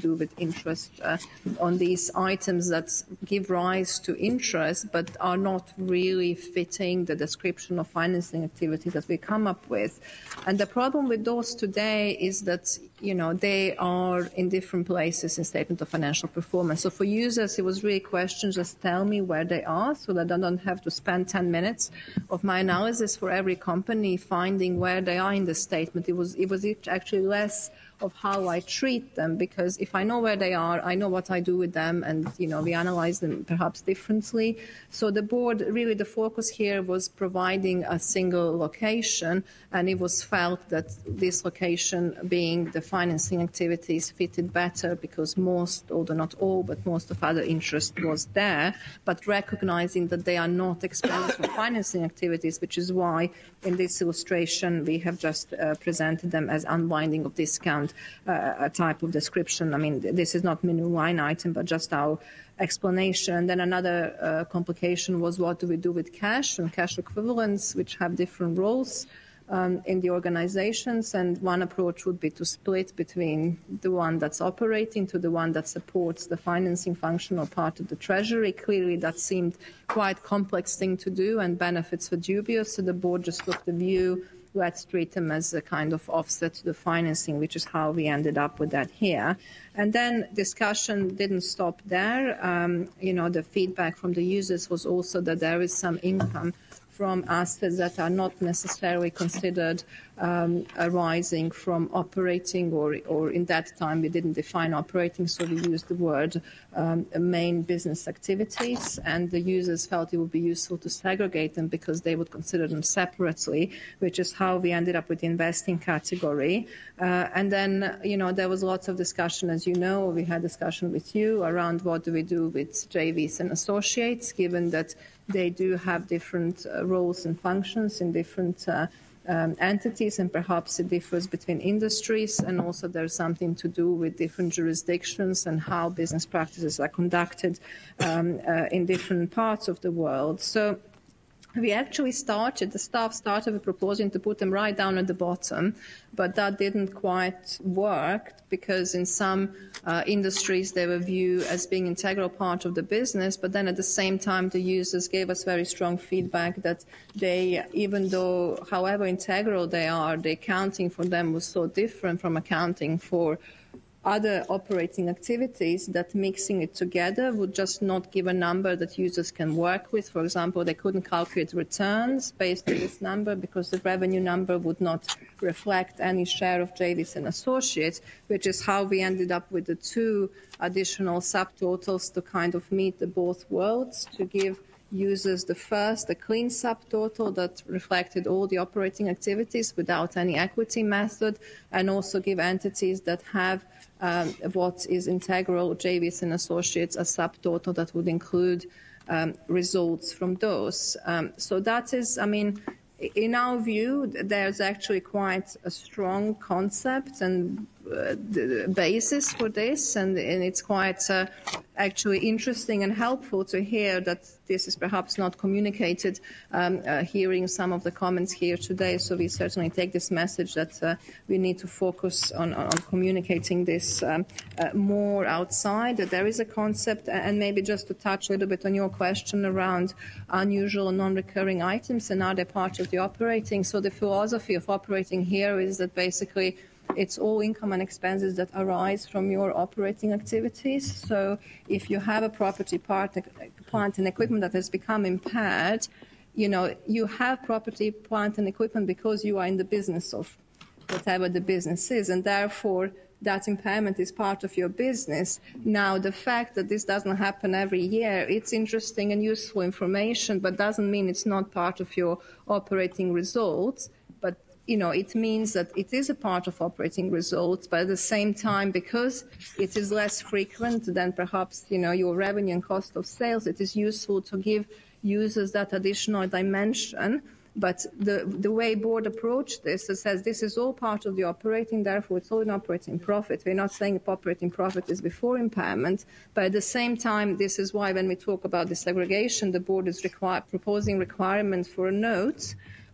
interest uh, on these items that give rise to interest but are not really fitting the description of financing activities that we come up with. And the problem with those today is that, you know, they are in different places in statement of financial performance. So for users, it was really a question, just tell me where they are so that I don't have to spend ten minutes of my analysis for every company finding where they are in the statement. It was, it was actually less of how I treat them, because if I know where they are, I know what I do with them, and, you know, we analyze them perhaps differently. So the board, really the focus here was providing a single location, and it was felt that this location being the financing activities fitted better because most, although not all, but most of other interest was there, but recognizing that they are not expenses for financing activities, which is why in this illustration we have just uh, presented them as unwinding of discount. Uh, a type of description. I mean, this is not minimum line item, but just our explanation. Then another uh, complication was what do we do with cash and cash equivalents, which have different roles um, in the organizations. And one approach would be to split between the one that's operating to the one that supports the financing function or part of the treasury. Clearly, that seemed quite complex thing to do, and benefits were dubious. So the board just took the view, let's treat them as a kind of offset to the financing, which is how we ended up with that here. And then discussion didn't stop there. Um, you know, the feedback from the users was also that there is some income from assets that are not necessarily considered um, arising from operating, or, or in that time we didn't define operating, so we used the word um, main business activities, and the users felt it would be useful to segregate them because they would consider them separately, which is how we ended up with the investing category. Uh, and then, you know, there was lots of discussion, as you know, we had discussion with you around what do we do with J Vs and associates, given that they do have different uh, roles and functions in different uh, um, entities, and perhaps it differs between industries, and also there's something to do with different jurisdictions and how business practices are conducted um, uh, in different parts of the world. So we actually started, the staff started with proposing to put them right down at the bottom, but that didn't quite work because in some uh, industries they were viewed as being an integral part of the business, but then at the same time the users gave us very strong feedback that they, even though however integral they are, the accounting for them was so different from accounting for other operating activities that mixing it together would just not give a number that users can work with. For example, they couldn't calculate returns based on this number because the revenue number would not reflect any share of J Vs and associates, which is how we ended up with the two additional subtotals to kind of meet the both worlds, to give users the first, a clean subtotal that reflected all the operating activities without any equity method, and also give entities that have um, what is integral, J Vs and associates, a subtotal that would include um, results from those. Um, so that is, I mean, in our view, there's actually quite a strong concept and uh, the basis for this, and, and it's quite uh, actually interesting and helpful to hear that this is perhaps not communicated, um, uh, hearing some of the comments here today. So we certainly take this message that uh, we need to focus on, on communicating this um, uh, more outside, that there is a concept, and maybe just to touch a little bit on your question around unusual non-recurring items and are they part of the operating. So the philosophy of operating here is that basically it's all income and expenses that arise from your operating activities. So if you have a property, part, plant and equipment that has become impaired, you know, you have property, plant and equipment because you are in the business of whatever the business is, and therefore that impairment is part of your business. Now, the fact that this doesn't happen every year, it's interesting and useful information, but doesn't mean it's not part of your operating results. But you know, it means that it is a part of operating results, but at the same time, because it is less frequent than perhaps, you know, your revenue and cost of sales, it is useful to give users that additional dimension. But the, the way board approached this, it says this is all part of the operating, therefore it's all in operating profit. We're not saying if operating profit is before impairment, but at the same time, this is why when we talk about the segregation, the board is require, proposing requirement for a note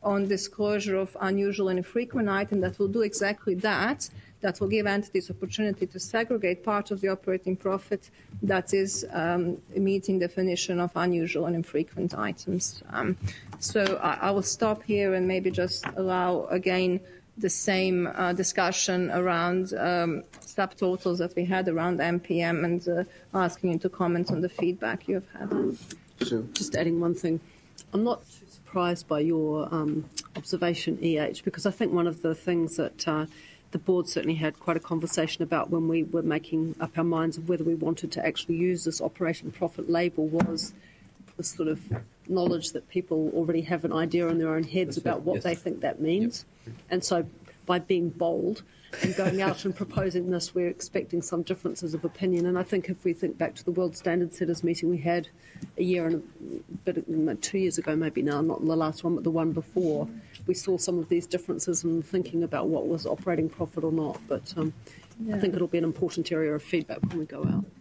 on disclosure of unusual and infrequent items that will do exactly that, that will give entities opportunity to segregate part of the operating profit that is um, meeting definition of unusual and infrequent items. Um, so I, I will stop here and maybe just allow again the same uh, discussion around um, subtotals that we had around M P M and uh, asking you to comment on the feedback you have had. So, just adding one thing. I'm not too surprised by your um, observation, E H, because I think one of the things that uh, the board certainly had quite a conversation about when we were making up our minds of whether we wanted to actually use this operating profit label was the sort of knowledge that people already have an idea in their own heads about what yes. they think that means. Yep. And so by being bold and going out and proposing this, we're expecting some differences of opinion. And I think if we think back to the World Standard Setters meeting we had a year and a bit, two years ago maybe now, not the last one, but the one before, we saw some of these differences in thinking about what was operating profit or not. But um, yeah. I think it'll be an important area of feedback when we go out.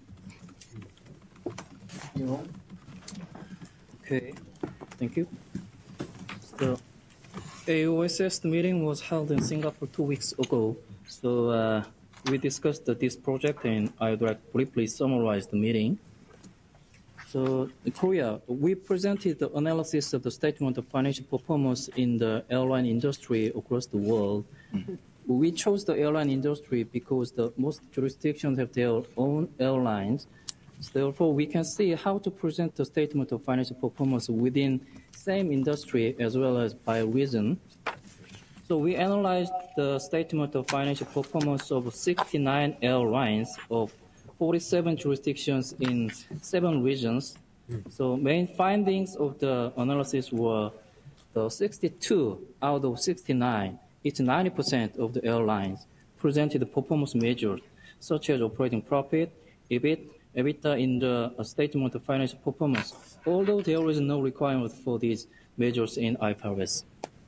Okay, thank you. So, A O S S meeting was held in Singapore two weeks ago. So uh, we discussed this project, and I would like to briefly summarize the meeting. So in Korea, we presented the analysis of the statement of financial performance in the airline industry across the world. Mm-hmm. We chose the airline industry because the most jurisdictions have their own airlines. So therefore, we can see how to present the statement of financial performance within same industry as well as by region. So we analyzed the statement of financial performance of sixty-nine airlines of forty-seven jurisdictions in seven regions. So main findings of the analysis were the sixty-two out of sixty-nine, it's ninety percent of the airlines presented performance measures such as operating profit, E B I T, EBITDA in the uh, statement of financial performance, although there is no requirement for these measures in I F R S.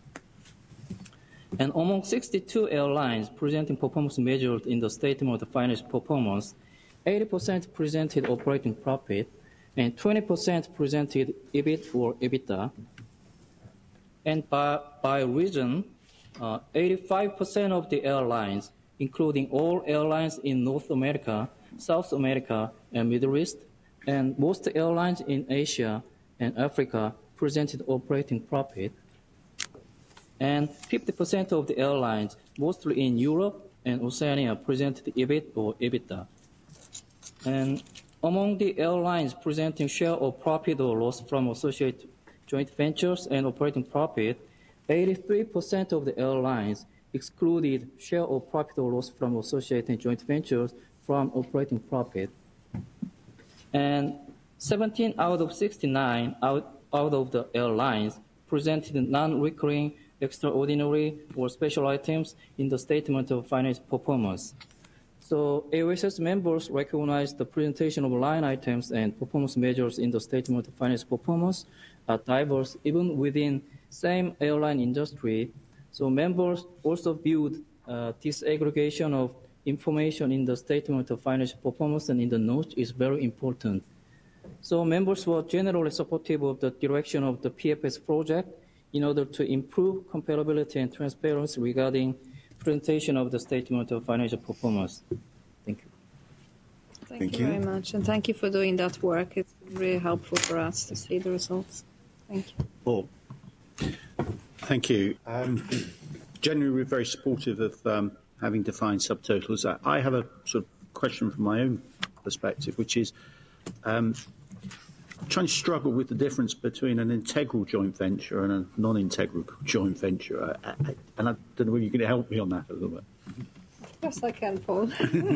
And among sixty-two airlines presenting performance measures in the statement of financial performance, eighty percent presented operating profit, and twenty percent presented E B I T or EBITDA. And by, by region, uh, eighty-five percent of the airlines, including all airlines in North America, South America, and Middle East, and most airlines in Asia and Africa presented operating profit. And fifty percent of the airlines, mostly in Europe and Oceania, presented E B I T or EBITDA. And among the airlines presenting share of profit or loss from associated joint ventures and operating profit, eighty-three percent of the airlines excluded share of profit or loss from associated joint ventures from operating profit. And seventeen out of sixty-nine out, out of the airlines presented non-recurring, extraordinary, or special items in the statement of financial performance. So A O S S members recognize the presentation of line items and performance measures in the statement of financial performance are diverse even within same airline industry. So members also viewed uh, disaggregation of information in the statement of financial performance and in the notes is very important. So members were generally supportive of the direction of the P F S project in order to improve comparability and transparency regarding presentation of the statement of financial performance. Thank you. Thank, Thank you you. very much, and thank you for doing that work. It's really helpful for us to see the results. Thank you. Paul. Thank you. Um, generally, we're very supportive of um, having defined subtotals. I, I have a sort of question from my own perspective, which is um, trying to struggle with the difference between an integral joint venture and a non-integral joint venture. I, I, and I don't know whether you can help me on that a little bit. Of course I can, Paul.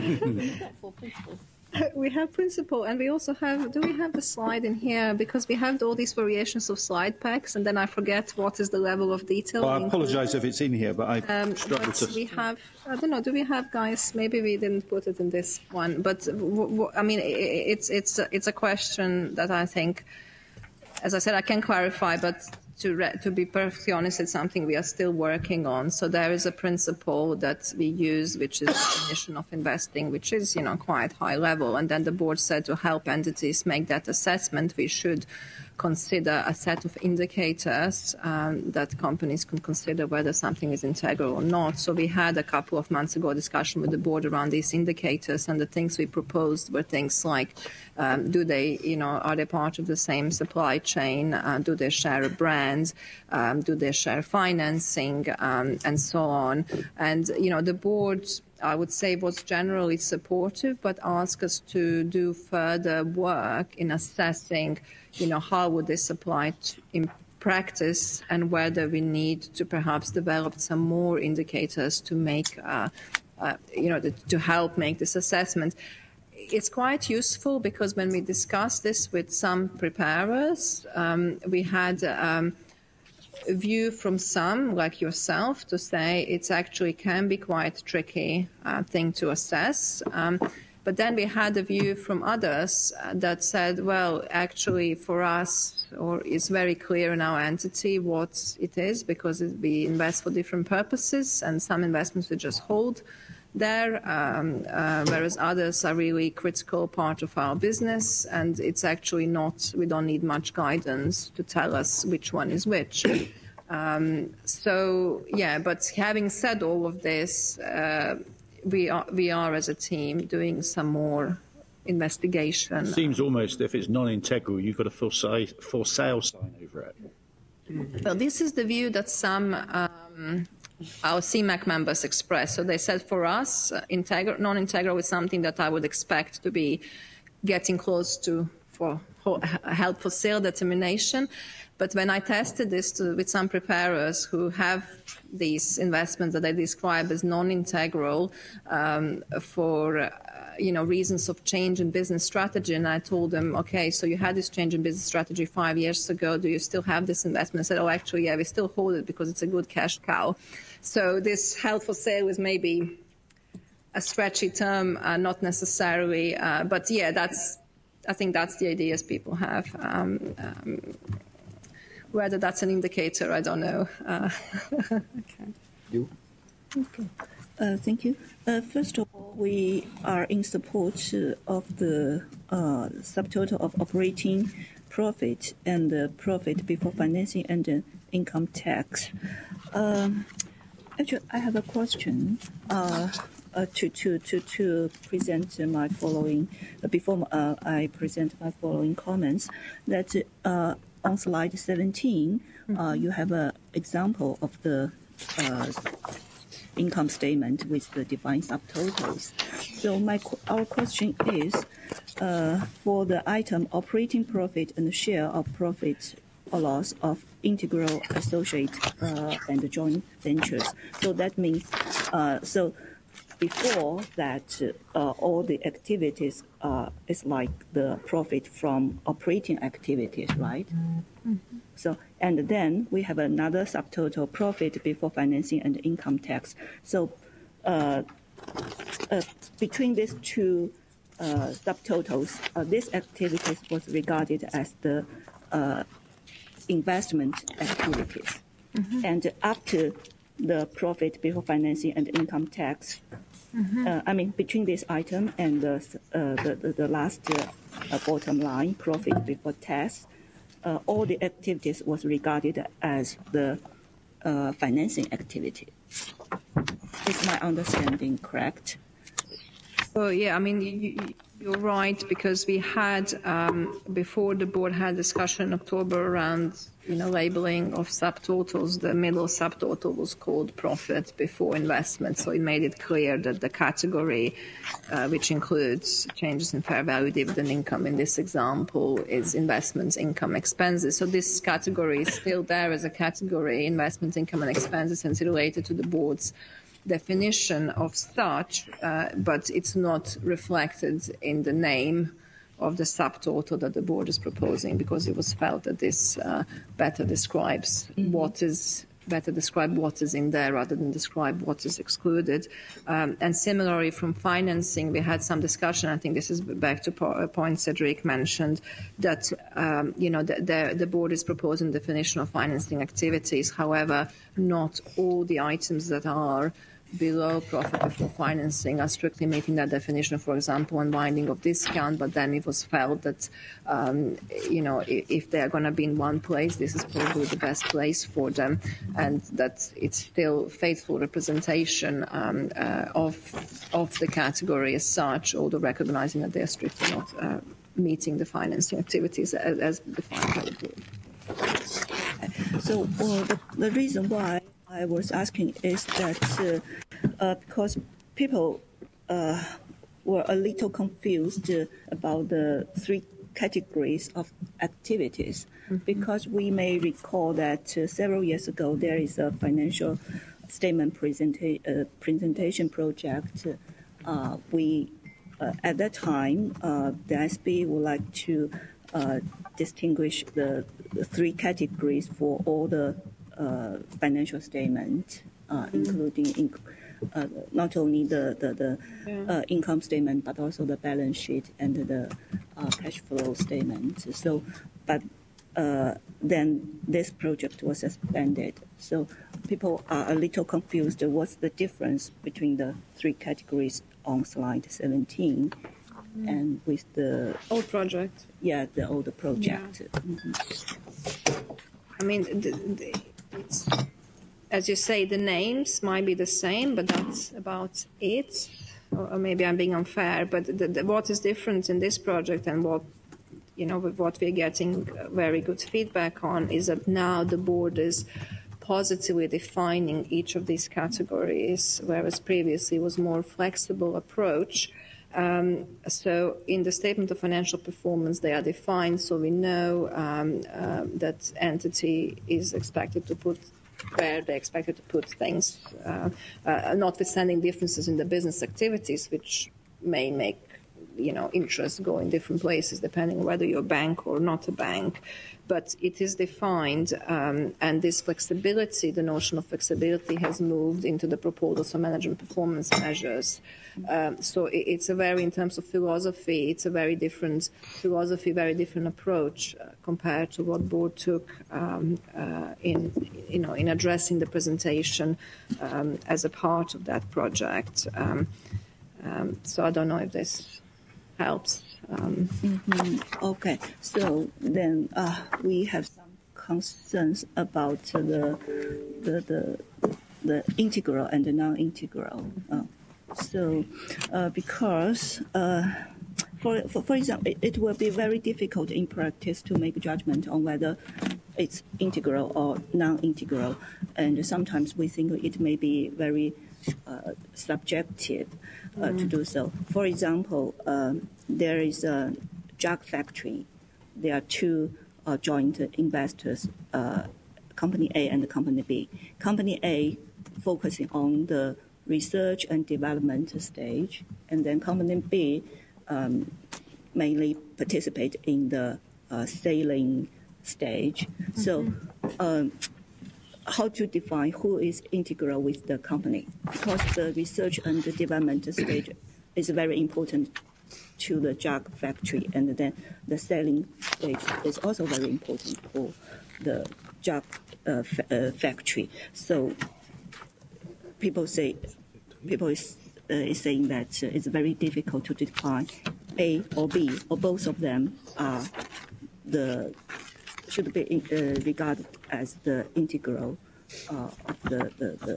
We have principle, and we also have, do we have the slide in here? Because we have all these variations of slide packs, and then I forget what is the level of detail. Well, I apologise if it's in here, but I um, struggle but to... we have, I don't know, do we have, guys, maybe we didn't put it in this one, but, w w I mean, it's, it's, it's a question that I think, as I said, I can clarify, but to, re to be perfectly honest, it's something we are still working on. So there is a principle that we use, which is definition of investing, which is, you know, quite high level. And then the board said to help entities make that assessment, we should consider a set of indicators um, that companies can consider whether something is integral or not. So we had a couple of months ago a discussion with the board around these indicators, and the things we proposed were things like um, do they, you know, are they part of the same supply chain? Uh, do they share a brand? Um, do they share financing? Um, and so on. And, you know, the board, I would say, was generally supportive, but asked us to do further work in assessing, you know, how would this apply to, in practice, and whether we need to perhaps develop some more indicators to make, uh, uh, you know, to help make this assessment. It's quite useful because when we discussed this with some preparers, um, we had um, a view from some, like yourself, to say it's actually can be quite tricky uh, thing to assess. Um, but then we had a view from others uh, that said, well, actually for us, or it's very clear in our entity what it is, because it, we invest for different purposes, and some investments we just hold there, um, uh, whereas others are really critical part of our business, and it's actually not, we don't need much guidance to tell us which one is which. Um, so, yeah, but having said all of this, uh, we are, we are as a team doing some more investigation. It seems almost if it's non-integral, you've got a for sale, for sale sign over it. Well, this is the view that some um, our C MAC members expressed. So they said for us, uh, integral, non-integral is something that I would expect to be getting close to for held for sale determination. But when I tested this to, with some preparers who have these investments that I describe as non-integral um, for uh, you know, reasons of change in business strategy, and I told them, okay, so you had this change in business strategy five years ago. Do you still have this investment? I said, oh, actually, yeah, we still hold it because it's a good cash cow. So this held for sale is maybe a stretchy term, uh, not necessarily, uh, but yeah, that's. I think that's the ideas people have. Um, um, whether that's an indicator, I don't know. Uh, okay. You? Okay. Uh, thank you. Uh, first of all, we are in support of the uh, subtotal of operating profit and the profit before financing and the income tax. Um, actually, I have a question. Uh, Uh, to, to, to, to present my following, uh, before uh, I present my following comments, that uh, on slide seventeen, mm-hmm. uh, you have an example of the uh, income statement with the defined subtotals. So my our question is, uh, for the item operating profit and share of profit or loss of integral associate uh, and joint ventures. So that means, uh, so before that, uh, all the activities uh, is like the profit from operating activities, right? Mm-hmm. So, and then we have another subtotal, profit before financing and income tax. So, uh, uh, between these two uh, subtotals, uh, this activities was regarded as the uh, investment activities. Mm-hmm. And after the profit before financing and income tax, mm-hmm. uh, I mean, between this item and the, uh, the, the, the last uh, bottom line, profit before tax, uh, all the activities was regarded as the uh, financing activity. Is my understanding correct? Well, yeah, I mean, you, you're right, because we had, um, before the board had discussion in October around, you know, labeling of subtotals, the middle subtotal was called profit before investment. So it made it clear that the category, uh, which includes changes in fair value, dividend income in this example, is investments, income, expenses. So this category is still there as a category, investments, income, and expenses, and it's related to the board's definition of such, uh, but it's not reflected in the name of the subtotal that the board is proposing, because it was felt that this uh, better describes mm-hmm. what is better describe what is in there rather than describe what is excluded. Um, and similarly, from financing, we had some discussion. I think this is back to a point Cedric mentioned, that um, you know the, the, the board is proposing definition of financing activities. However, not all the items that are below profit before financing are strictly meeting that definition, for example, unwinding of discount, but then it was felt that, um, you know, if, if they're going to be in one place, this is probably the best place for them, and that it's still faithful representation um, uh, of, of the category as such, although recognizing that they're strictly not uh, meeting the financing activities as, as defined by the board. So uh, the, the reason why I was asking is that uh, uh, because people uh, were a little confused uh, about the three categories of activities, mm-hmm. because we may recall that uh, several years ago there is a financial statement presenta- uh, presentation project. Uh, we uh, at that time uh, the S B would like to uh, distinguish the, the three categories for all the uh, financial statement, uh, including in, uh, not only the the, the yeah. uh, income statement but also the balance sheet and the uh, cash flow statement. So, but uh, then this project was suspended. So people are a little confused. What's the difference between the three categories on slide seventeen? And with the old project, yeah, the older project. Yeah. Mm-hmm. I mean, the, the, it's, as you say, the names might be the same, but that's about it. Or, or maybe I'm being unfair, but the, the, what is different in this project and what, you know, with what we're getting very good feedback on is that now the board is positively defining each of these categories, whereas previously it was more flexible approach. Um, so in the statement of financial performance, they are defined, so we know um, uh, that entity is expected to put where they're expected to put things, uh, uh, notwithstanding differences in the business activities, which may make, you know, interest go in different places depending on whether you're a bank or not a bank. But it is defined, um, and this flexibility, the notion of flexibility, has moved into the proposals for management performance measures. Um, so it, it's a very, in terms of philosophy, it's a very different philosophy, very different approach uh, compared to what board took um, uh, in, you know, in addressing the presentation um, as a part of that project. Um, um, so I don't know if this helps. Um, mm-hmm. Okay, so then uh, we have some concerns about uh, the, the the the integral and the non-integral. Uh, so uh, because uh, for, for for example, it, it will be very difficult in practice to make a judgment on whether it's integral or non-integral, and sometimes we think it may be very uh, subjective uh, mm. to do so. For example. Um, There is a jug factory. There are two uh, joint investors, uh, Company A and Company B. Company A focusing on the research and development stage, and then Company B um, mainly participate in the uh, selling stage. Mm-hmm. So um, how to define who is integral with the company? Because the research and the development stage is very important to the jug factory, and then the selling stage is also very important for the jug uh, fa- uh, factory. So people say, people is, uh, is saying that uh, it's very difficult to define A or B or both of them are the should be in, uh, regarded as the integral uh, of the the. the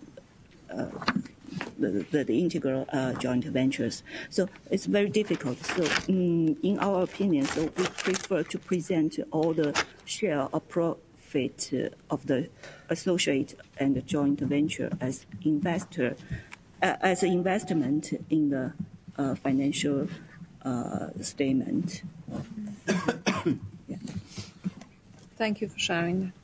uh, The, the, the integral uh, joint ventures. So it's very difficult. So um, in our opinion, so we prefer to present all the share of profit uh, of the associate and the joint venture as investor, uh, as an investment in the uh, financial uh, statement. Yeah. Thank you for sharing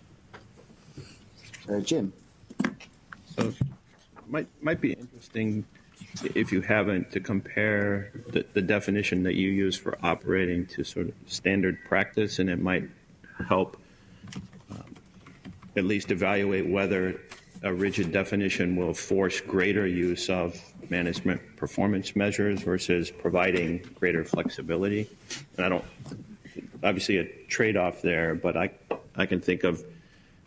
that. Uh, Jim. So, Might might be interesting, if you haven't, to compare the, the definition that you use for operating to sort of standard practice, and it might help um, at least evaluate whether a rigid definition will force greater use of management performance measures versus providing greater flexibility. And I don't, obviously a trade-off there, but I I can think of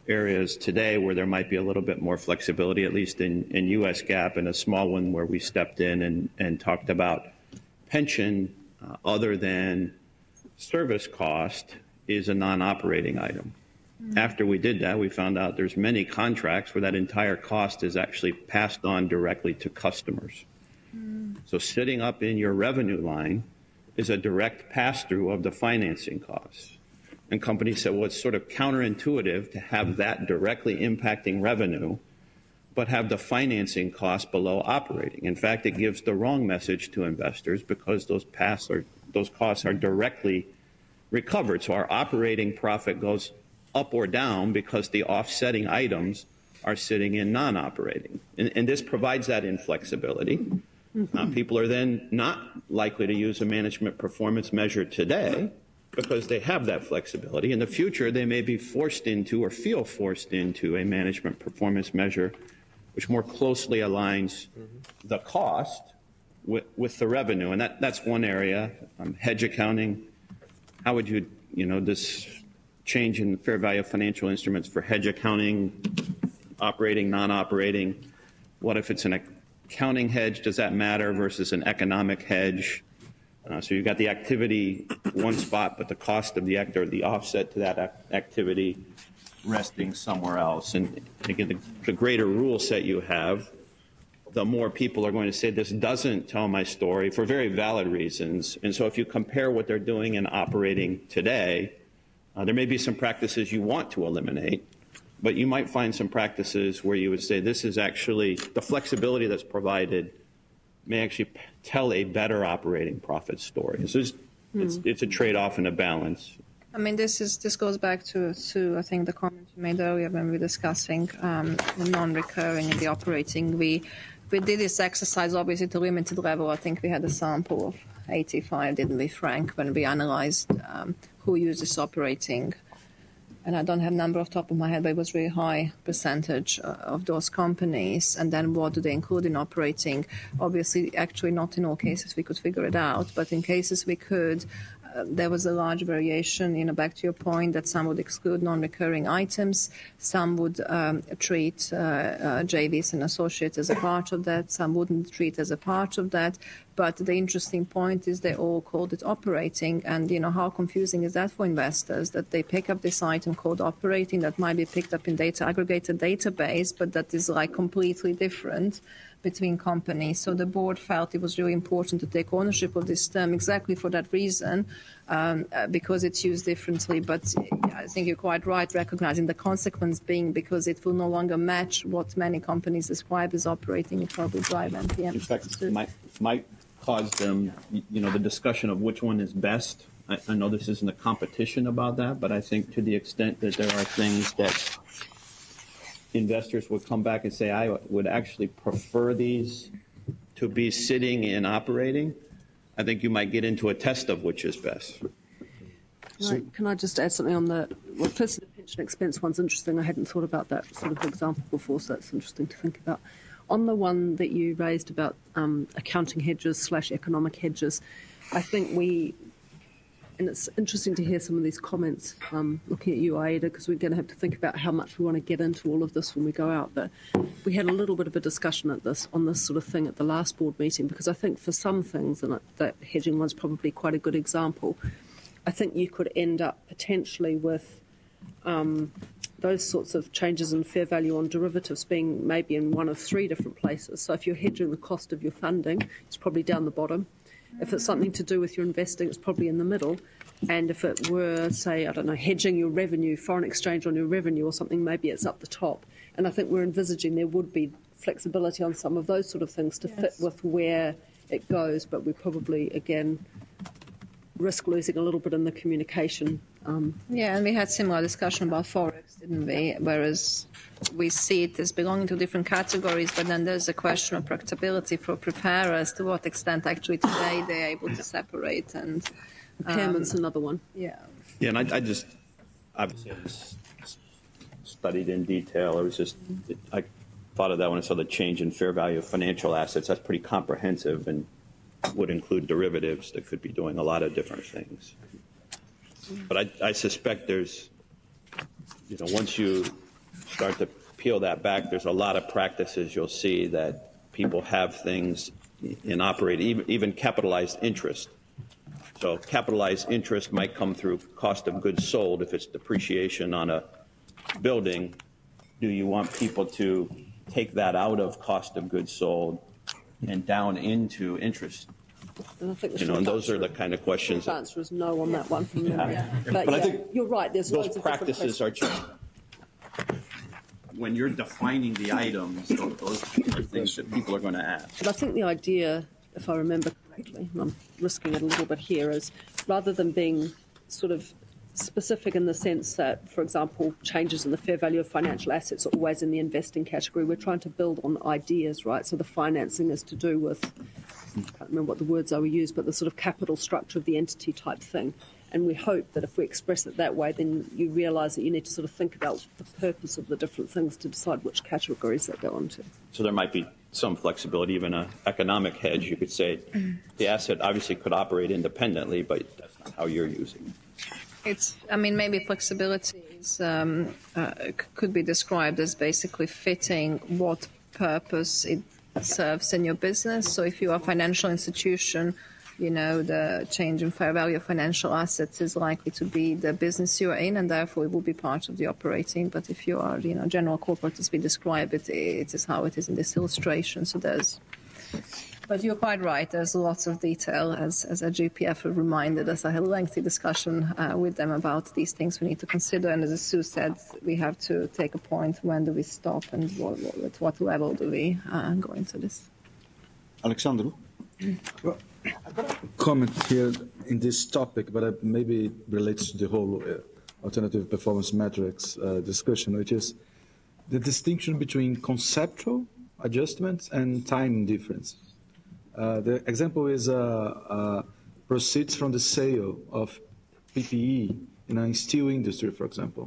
areas today where there might be a little bit more flexibility, at least in, in U S GAAP, and a small one where we stepped in and, and talked about pension uh, other than service cost is a non-operating item. Mm-hmm. After we did that, we found out there's many contracts where that entire cost is actually passed on directly to customers. Mm-hmm. So sitting up in your revenue line is a direct pass-through of the financing costs. And companies said, well, it's sort of counterintuitive to have that directly impacting revenue, but have the financing cost below operating. In fact, it gives the wrong message to investors because those pass are, those costs are directly recovered. So our operating profit goes up or down because the offsetting items are sitting in non-operating. And, and this provides that inflexibility. Mm-hmm. Uh, people are then not likely to use a management performance measure today because they have that flexibility. In the future, they may be forced into or feel forced into a management performance measure which more closely aligns mm-hmm. the cost with, with the revenue. And that, that's one area. Um, hedge accounting, how would you, you know, this change in fair value of financial instruments for hedge accounting, operating, non-operating, what if it's an accounting hedge? Does that matter versus an economic hedge? Uh, so you've got the activity one spot, but the cost of the act or the offset to that activity resting somewhere else. And again, the, the greater rule set you have, the more people are going to say this doesn't tell my story for very valid reasons. And so if you compare what they're doing and operating today, uh, there may be some practices you want to eliminate, but you might find some practices where you would say this is actually the flexibility that's provided may actually tell a better operating profit story. So it's, mm. it's, it's a trade-off and a balance. I mean, this is this goes back to, to I think, the comment you made earlier when we were discussing um, the non-recurring and the operating. We we did this exercise, obviously, to limited level. I think we had a sample of eighty-five, didn't we, Frank, when we analyzed um, who uses operating. And I don't have a number off the top of my head, but it was really high percentage uh, of those companies. And then what do they include in operating? Obviously, actually not in all cases we could figure it out, but in cases we could, uh, there was a large variation, you know, back to your point that some would exclude non-recurring items, some would um, treat uh, uh, J Vs and associates as a part of that, some wouldn't treat as a part of that. But the interesting point is they all called it operating. And, you know, how confusing is that for investors that they pick up this item called operating that might be picked up in data aggregator database, but that is like completely different between companies. So the board felt it was really important to take ownership of this term exactly for that reason, um, uh, because it's used differently. But I think you're quite right, recognizing the consequence being because it will no longer match what many companies describe as operating. It probably drive N P M. In fact, might, might cause them, you know, the discussion of which one is best. I, I know this isn't a competition about that, but I think to the extent that there are things that investors would come back and say, I would actually prefer these to be sitting in operating, I think you might get into a test of which is best. Can I, can I just add something on the, well, first the pension expense one's interesting. I hadn't thought about that sort of example before, so that's interesting to think about. On the one that you raised about um, accounting hedges slash economic hedges, I think we, and it's interesting to hear some of these comments, um, looking at you, Aida, because we're going to have to think about how much we want to get into all of this when we go out. But we had a little bit of a discussion at this on this sort of thing at the last board meeting, because I think for some things, and that hedging one's probably quite a good example, I think you could end up potentially with um, those sorts of changes in fair value on derivatives being maybe in one of three different places. So if you're hedging the cost of your funding, it's probably down the bottom. If it's something to do with your investing, it's probably in the middle. And if it were, say, I don't know, hedging your revenue, foreign exchange on your revenue or something, maybe it's up the top. And I think we're envisaging there would be flexibility on some of those sort of things to yes. fit with where it goes. But we probably, again, risk losing a little bit in the communication. Um, yeah, and we had similar discussion about Forex, didn't we? Whereas we see it as belonging to different categories, but then there's a question of practicability for preparers, to what extent actually today they're able to separate. And um, impairment's another one. Yeah. Yeah, and I, I just, obviously, I just studied in detail. It was just, it, I thought of that when I saw the change in fair value of financial assets. That's pretty comprehensive and would include derivatives that could be doing a lot of different things. But I, I suspect there's, you know, once you start to peel that back, there's a lot of practices you'll see that people have things in operating, even, even capitalized interest. So capitalized interest might come through cost of goods sold if it's depreciation on a building. Do you want people to take that out of cost of goods sold and down into interest? And I think the You know, short and those answer- are the kind of questions. The that- answer is no on that one from memory. Yeah. But, But I yeah, think you're right. There's Those loads of different practices questions. are just, when you're defining the items, those those are things that people are going to ask. But I think the idea, if I remember correctly, and I'm risking it a little bit here, is rather than being sort of specific in the sense that, for example, changes in the fair value of financial assets are always in the investing category, we're trying to build on ideas, right? So the financing is to do with, I can't remember what the words are we use, but the sort of capital structure of the entity type thing. And we hope that if we express it that way, then you realise that you need to sort of think about the purpose of the different things to decide which categories they go into. So there might be some flexibility, even an economic hedge. You could say the asset obviously could operate independently, but that's not how you're using it. It's, I mean, maybe flexibility is, um, uh, c- could be described as basically fitting what purpose it serves in your business. So if you are a financial institution, you know, the change in fair value of financial assets is likely to be the business you are in, and therefore it will be part of the operating. But if you are, you know, general corporate as we describe it, it is how it is in this illustration. So there's, but you're quite right. There's lots of detail, as as a G P F reminded us. I had a lengthy discussion uh, with them about these things we need to consider. And as Sue said, we have to take a point. When do we stop, and what, what, at what level do we uh, go into this? Alexandru? Well, comment here in this topic, but it maybe relates to the whole uh, alternative performance metrics uh, discussion, which is the distinction between conceptual adjustments and time difference. Uh, the example is uh, uh, proceeds from the sale of P P E in a steel industry, for example.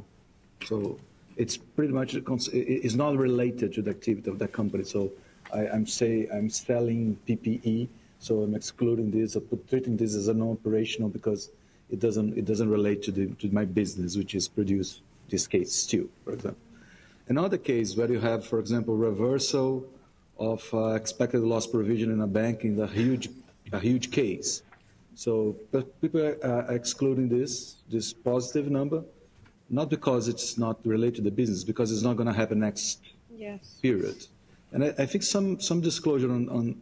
So it's pretty much it's not related to the activity of that company. So I, I'm say I'm selling P P E, so I'm excluding this or treating this as a non-operational because it doesn't it doesn't relate to the to my business, which is produce this case steel, for example. Another case where you have, for example, reversal of uh, expected loss provision in a bank in a huge, a huge case. So but people are uh, excluding this, this positive number, not because it's not related to the business, because it's not going to happen next Yes. period. And I, I think some, some disclosure on, on,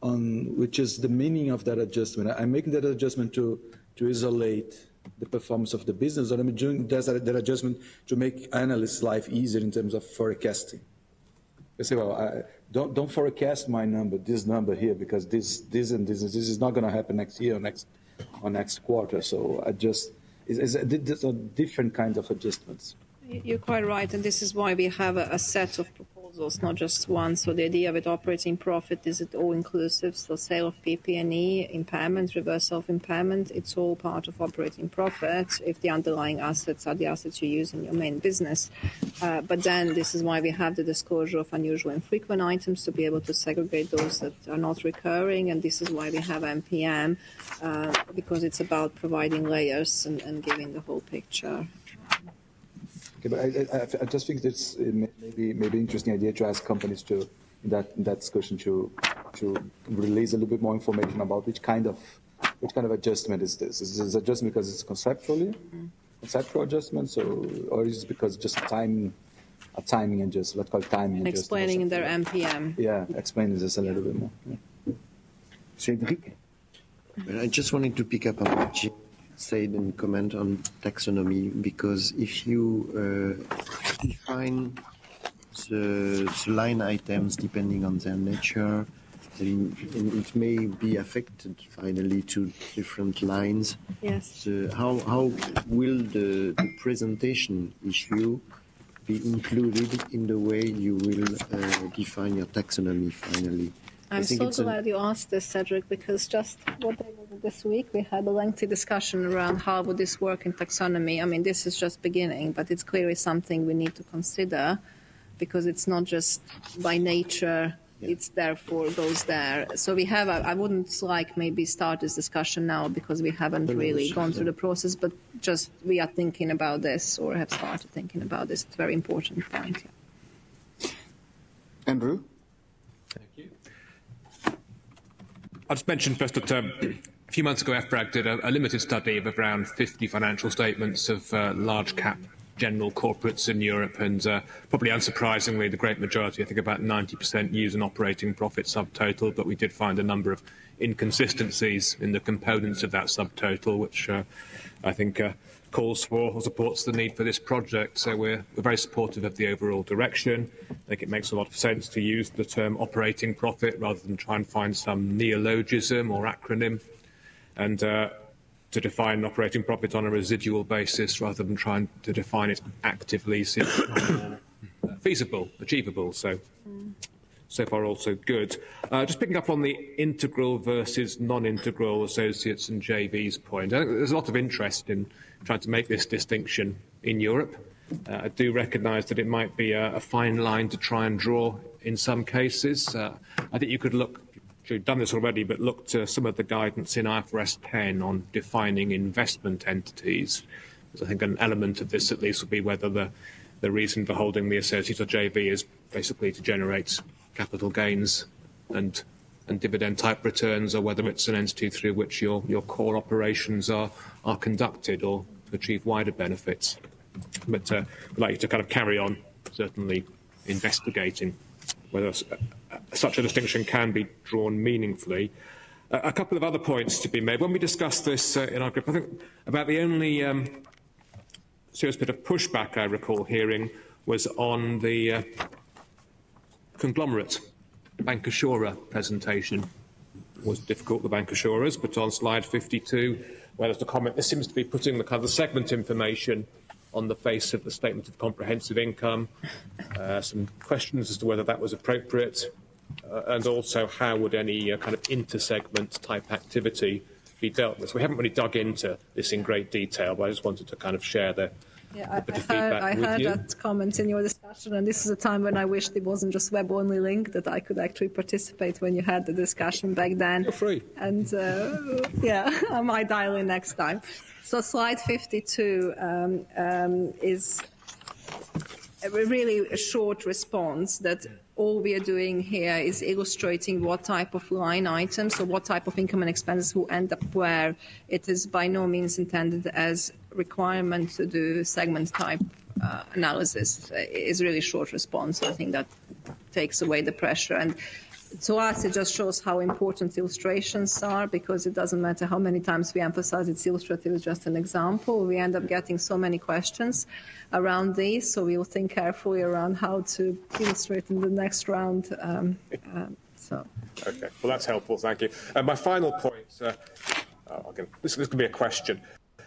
on which is the meaning of that adjustment. I'm making that adjustment to, to isolate the performance of the business, or I'm doing that, that adjustment to make analysts' life easier in terms of forecasting. They say, well, I, don't don't forecast my number, this number here, because this this and this this is not going to happen next year or next or next quarter. So I just it's, it's, it's a different kind of adjustments. You're quite right, and this is why we have a, a set of proposals, not just one. So the idea with operating profit is it all inclusive. So sale of P P E, impairment, reversal of impairment, it's all part of operating profit if the underlying assets are the assets you use in your main business. Uh, but then this is why we have the disclosure of unusual and frequent items to be able to segregate those that are not recurring, and this is why we have M P M, uh, because it's about providing layers and, and giving the whole picture. Okay, but I, I, I just think it's maybe maybe interesting idea to ask companies to in that in that discussion to to release a little bit more information about which kind of which kind of adjustment is this? Is this adjustment because it's conceptually mm-hmm. conceptual adjustment, so or is it because just time a timing adjustment? Let's call it timing adjustment. Explaining in their M P M. Yeah, explain this a little bit more. Yeah. Cedric? I just wanted to pick up on what Jim said and comment on taxonomy, because if you uh, define the, the line items depending on their nature, then it may be affected finally to different lines. Yes. So how, how will the, the presentation issue be included in the way you will uh, define your taxonomy finally? I'm so glad you asked this, Cedric, because just what day was it this week? We had a lengthy discussion around how would this work in taxonomy. I mean, this is just beginning, but it's clearly something we need to consider because it's not just by nature, yeah. It's therefore goes there. So we have, I wouldn't like maybe start this discussion now because we haven't really gone through the process, but just we are thinking about this or have started thinking about this. It's a very important point. Yeah. Andrew. Thank you. I'll just mention first that um, a few months ago, F BRAG did a, a limited study of around fifty financial statements of uh, large cap general corporates in Europe, and uh, probably unsurprisingly, the great majority, I think about ninety percent, use an operating profit subtotal, but we did find a number of inconsistencies in the components of that subtotal, which uh, I think uh, calls for or supports the need for this project. So we're, we're very supportive of the overall direction. I think it makes a lot of sense to use the term operating profit rather than try and find some neologism or acronym, and uh, to define operating profit on a residual basis rather than trying to define it actively seems more feasible, achievable. So, so far also good. Uh, just picking up on the integral versus non-integral associates and J Vs point, I think there's a lot of interest in trying to make this distinction in Europe. Uh, I do recognise that it might be a, a fine line to try and draw in some cases. Uh, I think you could look, you've done this already, but look to some of the guidance in I F R S ten on defining investment entities. Because I think an element of this at least will be whether the, the reason for holding the associate or J V is basically to generate capital gains and and dividend type returns, or whether it's an entity through which your, your core operations are, are conducted or to achieve wider benefits. But uh, I'd like you to kind of carry on, certainly investigating whether such a distinction can be drawn meaningfully. Uh, a couple of other points to be made. When we discussed this uh, in our group, I think about the only um, serious bit of pushback I recall hearing was on the uh, conglomerate bancassurance presentation. It was difficult, the bancassurers, but on slide fifty-two, where there's a comment, this seems to be putting the kind of the segment information on the face of the statement of comprehensive income. Uh, some questions as to whether that was appropriate, uh, and also how would any uh, kind of inter-segment type activity be dealt with. So we haven't really dug into this in great detail, but I just wanted to kind of share the, Yeah, a I, bit of I heard, feedback I with heard you. that comment in your discussion, and this is a time when I wished it wasn't just web-only link, that I could actually participate when you had the discussion back then. You're free. And uh, yeah, I might dial in next time. So slide fifty-two um, um, is a really a short response that all we are doing here is illustrating what type of line items or what type of income and expenses will end up where. It is by no means intended as requirement to do segment type uh, analysis. It is really short response. I think that takes away the pressure. And to us, it just shows how important illustrations are, because it doesn't matter how many times we emphasize it's illustrative, it's just an example. We end up getting so many questions around these, so we'll think carefully around how to illustrate in the next round. Um, um, so. Okay, well, that's helpful. Thank you. And my final point, uh, oh, again, this, this could be a question.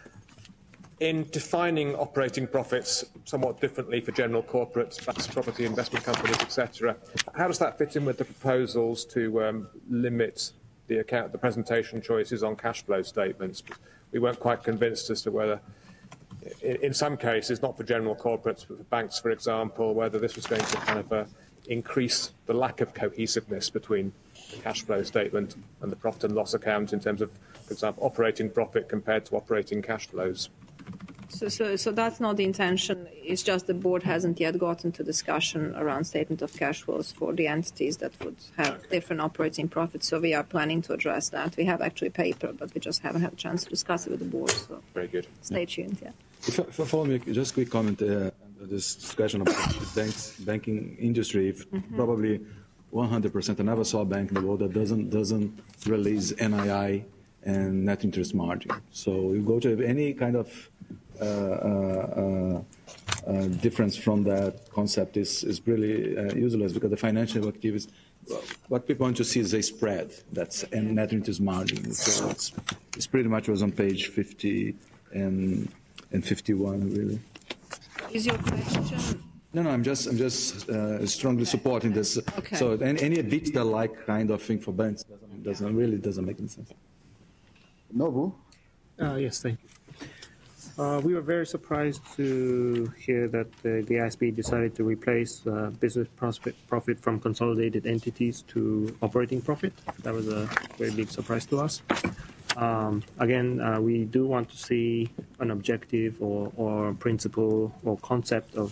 In defining operating profits somewhat differently for general corporates, perhaps property investment companies, et cetera, how does that fit in with the proposals to um, limit the account, the presentation choices on cash flow statements? We weren't quite convinced as to whether, in, in some cases, not for general corporates, but for banks, for example, whether this was going to kind of uh, increase the lack of cohesiveness between the cash flow statement and the profit and loss account in terms of, for example, operating profit compared to operating cash flows. So, so, so that's not the intention. It's just the board hasn't yet gotten to discussion around statement of cash flows for the entities that would have okay. different operating profits. So we are planning to address that. We have actually paper, but we just haven't had a chance to discuss it with the board. So very good. Stay tuned. Yeah. If, if I follow me, just a quick comment. Uh, this discussion about the banks, banking industry. Mm-hmm. Probably one hundred percent. I never saw a bank in the world that doesn't doesn't release N I I and net interest margin. So you go to any kind of Uh, uh, uh, difference from that concept is, is really uh, useless, because the financial activities, what people want to see is a spread that's a net interest margin. So it's, it's pretty much was on page fifty and and fifty-one, really. Is your question? No, no, I'm just I'm just uh, strongly supporting this. Okay. So any, any EBITDA-like kind of thing for banks doesn't, doesn't really doesn't make any sense. Nobu? Uh, yes, thank you. Uh, we were very surprised to hear that uh, the I S B decided to replace uh, business profit, profit from consolidated entities to operating profit. That was a very big surprise to us. Um, again, uh, we do want to see an objective or, or principle or concept of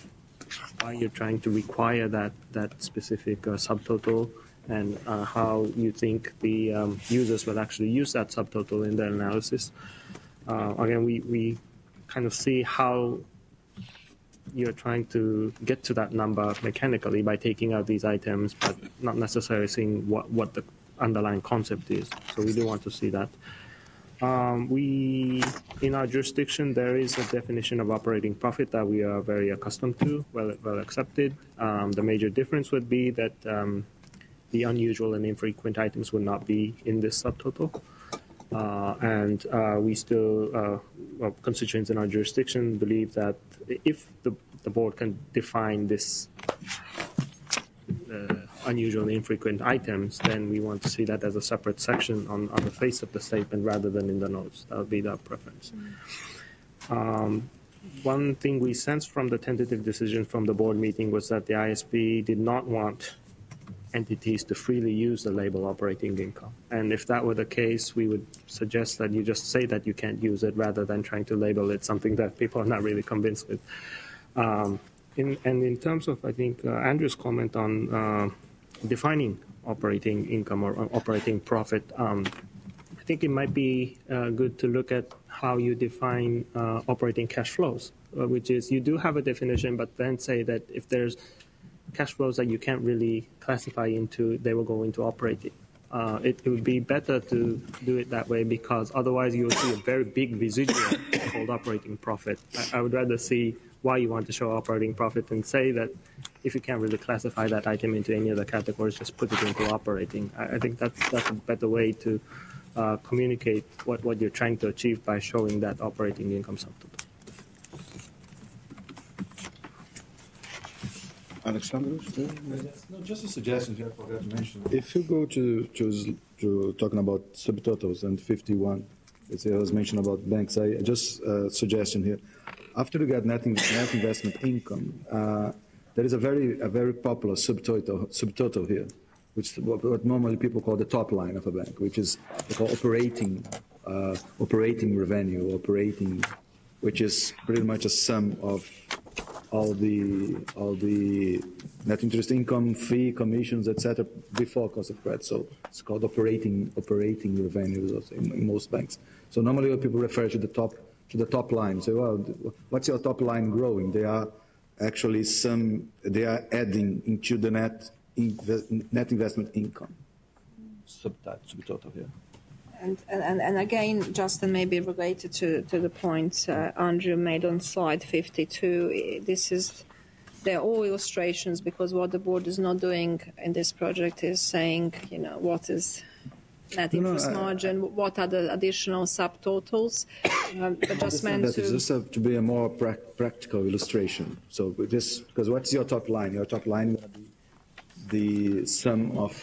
why you're trying to require that that specific uh, subtotal, and uh, how you think the um, users will actually use that subtotal in their analysis. Uh, again, we, we kind of see how you're trying to get to that number mechanically by taking out these items, but not necessarily seeing what, what the underlying concept is. So we do want to see that. Um, we, in our jurisdiction, there is a definition of operating profit that we are very accustomed to, well, well accepted. Um, the major difference would be that um, the unusual and infrequent items would not be in this subtotal. Uh, and uh, we still, uh, well, constituents in our jurisdiction believe that if the, the board can define this uh, unusual and infrequent items, then we want to see that as a separate section on, on the face of the statement rather than in the notes. That would be our preference. Um, one thing we sensed from the tentative decision from the board meeting was that the I S B did not want entities to freely use the label operating income. And if that were the case, we would suggest that you just say that you can't use it rather than trying to label it something that people are not really convinced with. Um, in, and in terms of, I think, uh, Andrew's comment on uh, defining operating income or uh, operating profit, um, I think it might be uh, good to look at how you define uh, operating cash flows, uh, which is you do have a definition, but then say that if there's cash flows that you can't really classify into, they will go into operating. Uh, it, it would be better to do it that way, because otherwise you will see a very big residual called operating profit. I, I would rather see why you want to show operating profit and say that if you can't really classify that item into any other categories, just put it into operating. I, I think that's, that's a better way to uh, communicate what, what you're trying to achieve by showing that operating income subtotal. Alexander? No, just a suggestion here, I forgot to mention. If you go to, to, to talking about subtotals and fifty-one, it was mentioned about banks, I just a uh, suggestion here. After you get net, in, net investment income, uh, there is a very a very popular subtotal, subtotal here, which is what, what normally people call the top line of a bank, which is they call operating, uh, operating revenue, operating, which is pretty much a sum of all the all the net interest income, fee, commissions, et cetera, before cost of credit. So it's called operating operating revenues in, in most banks. So normally when people refer to the top to the top line, say, well, what's your top line growing? They are actually some they are adding into the net invest, net investment income. Subtype, subtotal here. And, and, and again, Justin, maybe related to, to the point uh, Andrew made on slide fifty-two, this is, they're all illustrations, because what the board is not doing in this project is saying, you know, what is net interest no, no, I, margin, what are the additional subtotals, um, but just meant that to... It's just a, to be a more pra practical illustration. So just, because what's your top line? Your top line will be the sum of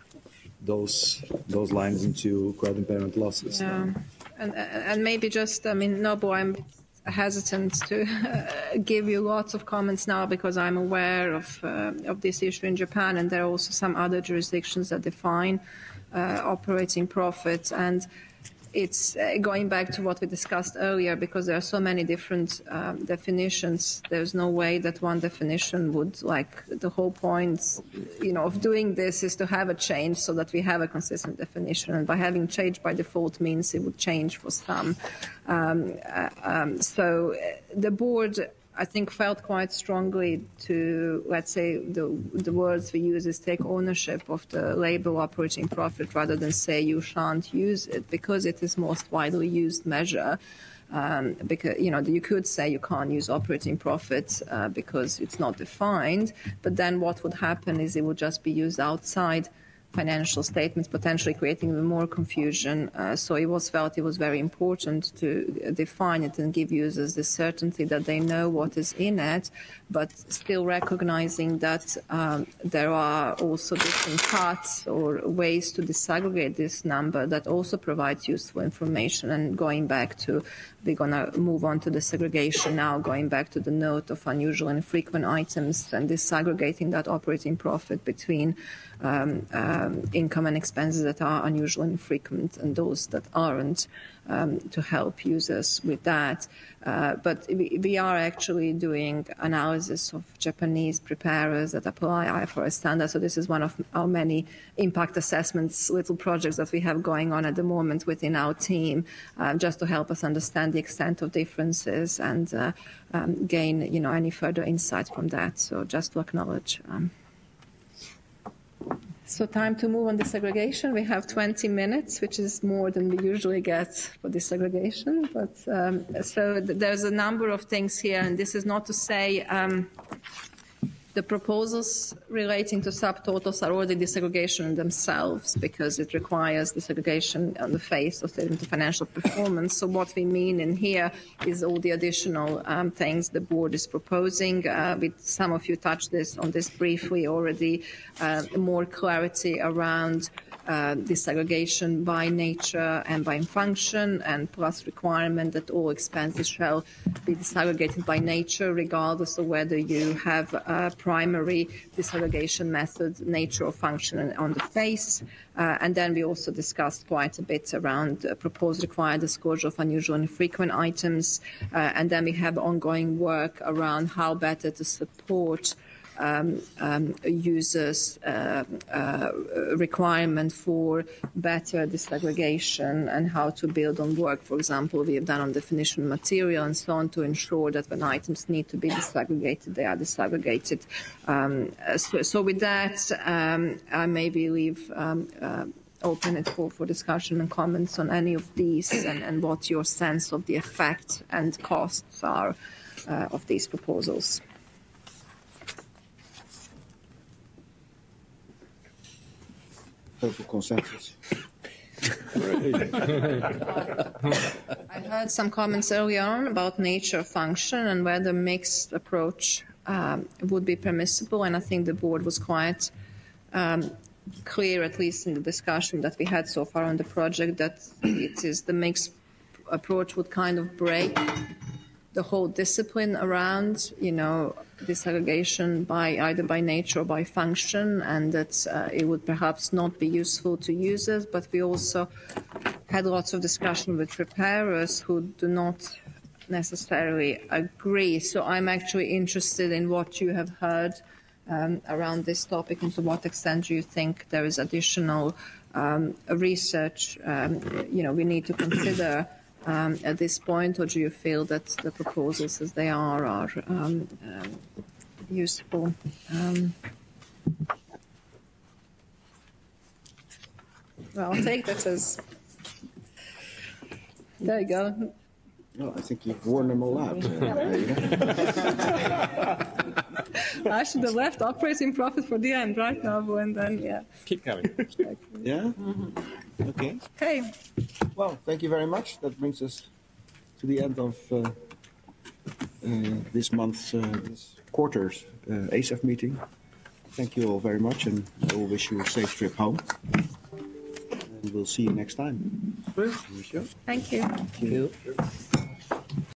those those lines into credit impairment losses. Yeah, and and maybe just, I mean, Nobu, I'm hesitant to uh, give you lots of comments now, because I'm aware of uh, of this issue in Japan, and there are also some other jurisdictions that define uh, operating profits. And it's uh, going back to what we discussed earlier, because there are so many different um, definitions. There's no way that one definition would, like, the whole point, you know, of doing this is to have a change so that we have a consistent definition. And by having change by default means it would change for some. Um, uh, um, so the board, I think, felt quite strongly to, let's say, the, the words we use is take ownership of the label operating profit rather than say you shan't use it, because it is most widely used measure. Um, because, you know, you could say you can't use operating profit uh, because it's not defined, but then what would happen is it would just be used outside financial statements, potentially creating even more confusion. Uh, so it was felt it was very important to define it and give users the certainty that they know what is in it, but still recognizing that um, there are also different paths or ways to disaggregate this number that also provides useful information. And going back to, we're going to move on to the segregation now, going back to the note of unusual and frequent items and disaggregating that operating profit between um, uh, um, income and expenses that are unusual and frequent and those that aren't, um, to help users with that. Uh, but we, we are actually doing analysis of Japanese preparers that apply I F R S standards. So this is one of our many impact assessments, little projects that we have going on at the moment within our team, uh, just to help us understand the extent of differences and uh, um, gain, you know, any further insight from that. So just to acknowledge. Um, So time to move on desegregation. We have twenty minutes, which is more than we usually get for desegregation. But um, so th- there's a number of things here, and this is not to say um, the proposals relating to subtotals are already desegregation in themselves, because it requires desegregation on the face of the financial performance. So what we mean in here is all the additional um, things the board is proposing. Uh, with some of you touched this on this briefly already. Uh, more clarity around Uh, desegregation by nature and by function, and plus requirement that all expenses shall be disaggregated by nature, regardless of whether you have a primary disaggregation method, nature or function on the face. Uh, and then we also discussed quite a bit around uh, proposed required disclosure of unusual and frequent items. Uh, and then we have ongoing work around how better to support Um, um, users' uh, uh, requirement for better disaggregation and how to build on work, for example, we have done on definition material and so on, to ensure that when items need to be disaggregated, they are disaggregated. Um, so, so with that, um, I maybe leave um, uh, open it for, for discussion and comments on any of these, and, and what your sense of the effect and costs are uh, of these proposals. Total consensus. I heard some comments earlier on about nature function and whether mixed approach um, would be permissible, and I think the board was quite um, clear, at least in the discussion that we had so far on the project, that it is the mixed approach would kind of break the whole discipline around, you know, disaggregation by either by nature or by function, and that uh, it would perhaps not be useful to users. But we also had lots of discussion with preparers who do not necessarily agree. So I'm actually interested in what you have heard um, around this topic, and to what extent do you think there is additional um, research, um, you know, we need to consider Um, at this point, or do you feel that the proposals as they are are um, um, useful? Um, well, I'll take that as. There you go. No, I think you've worn them all out. I should have left operating profit for the end right now, and then, yeah. Keep going. Yeah? Mm-hmm. Okay. Okay. Well, thank you very much. That brings us to the end of uh, uh, this month's, uh, this quarter's uh, A S E F meeting. Thank you all very much, and I will wish you a safe trip home. And we'll see you next time. Thank you. Thank you.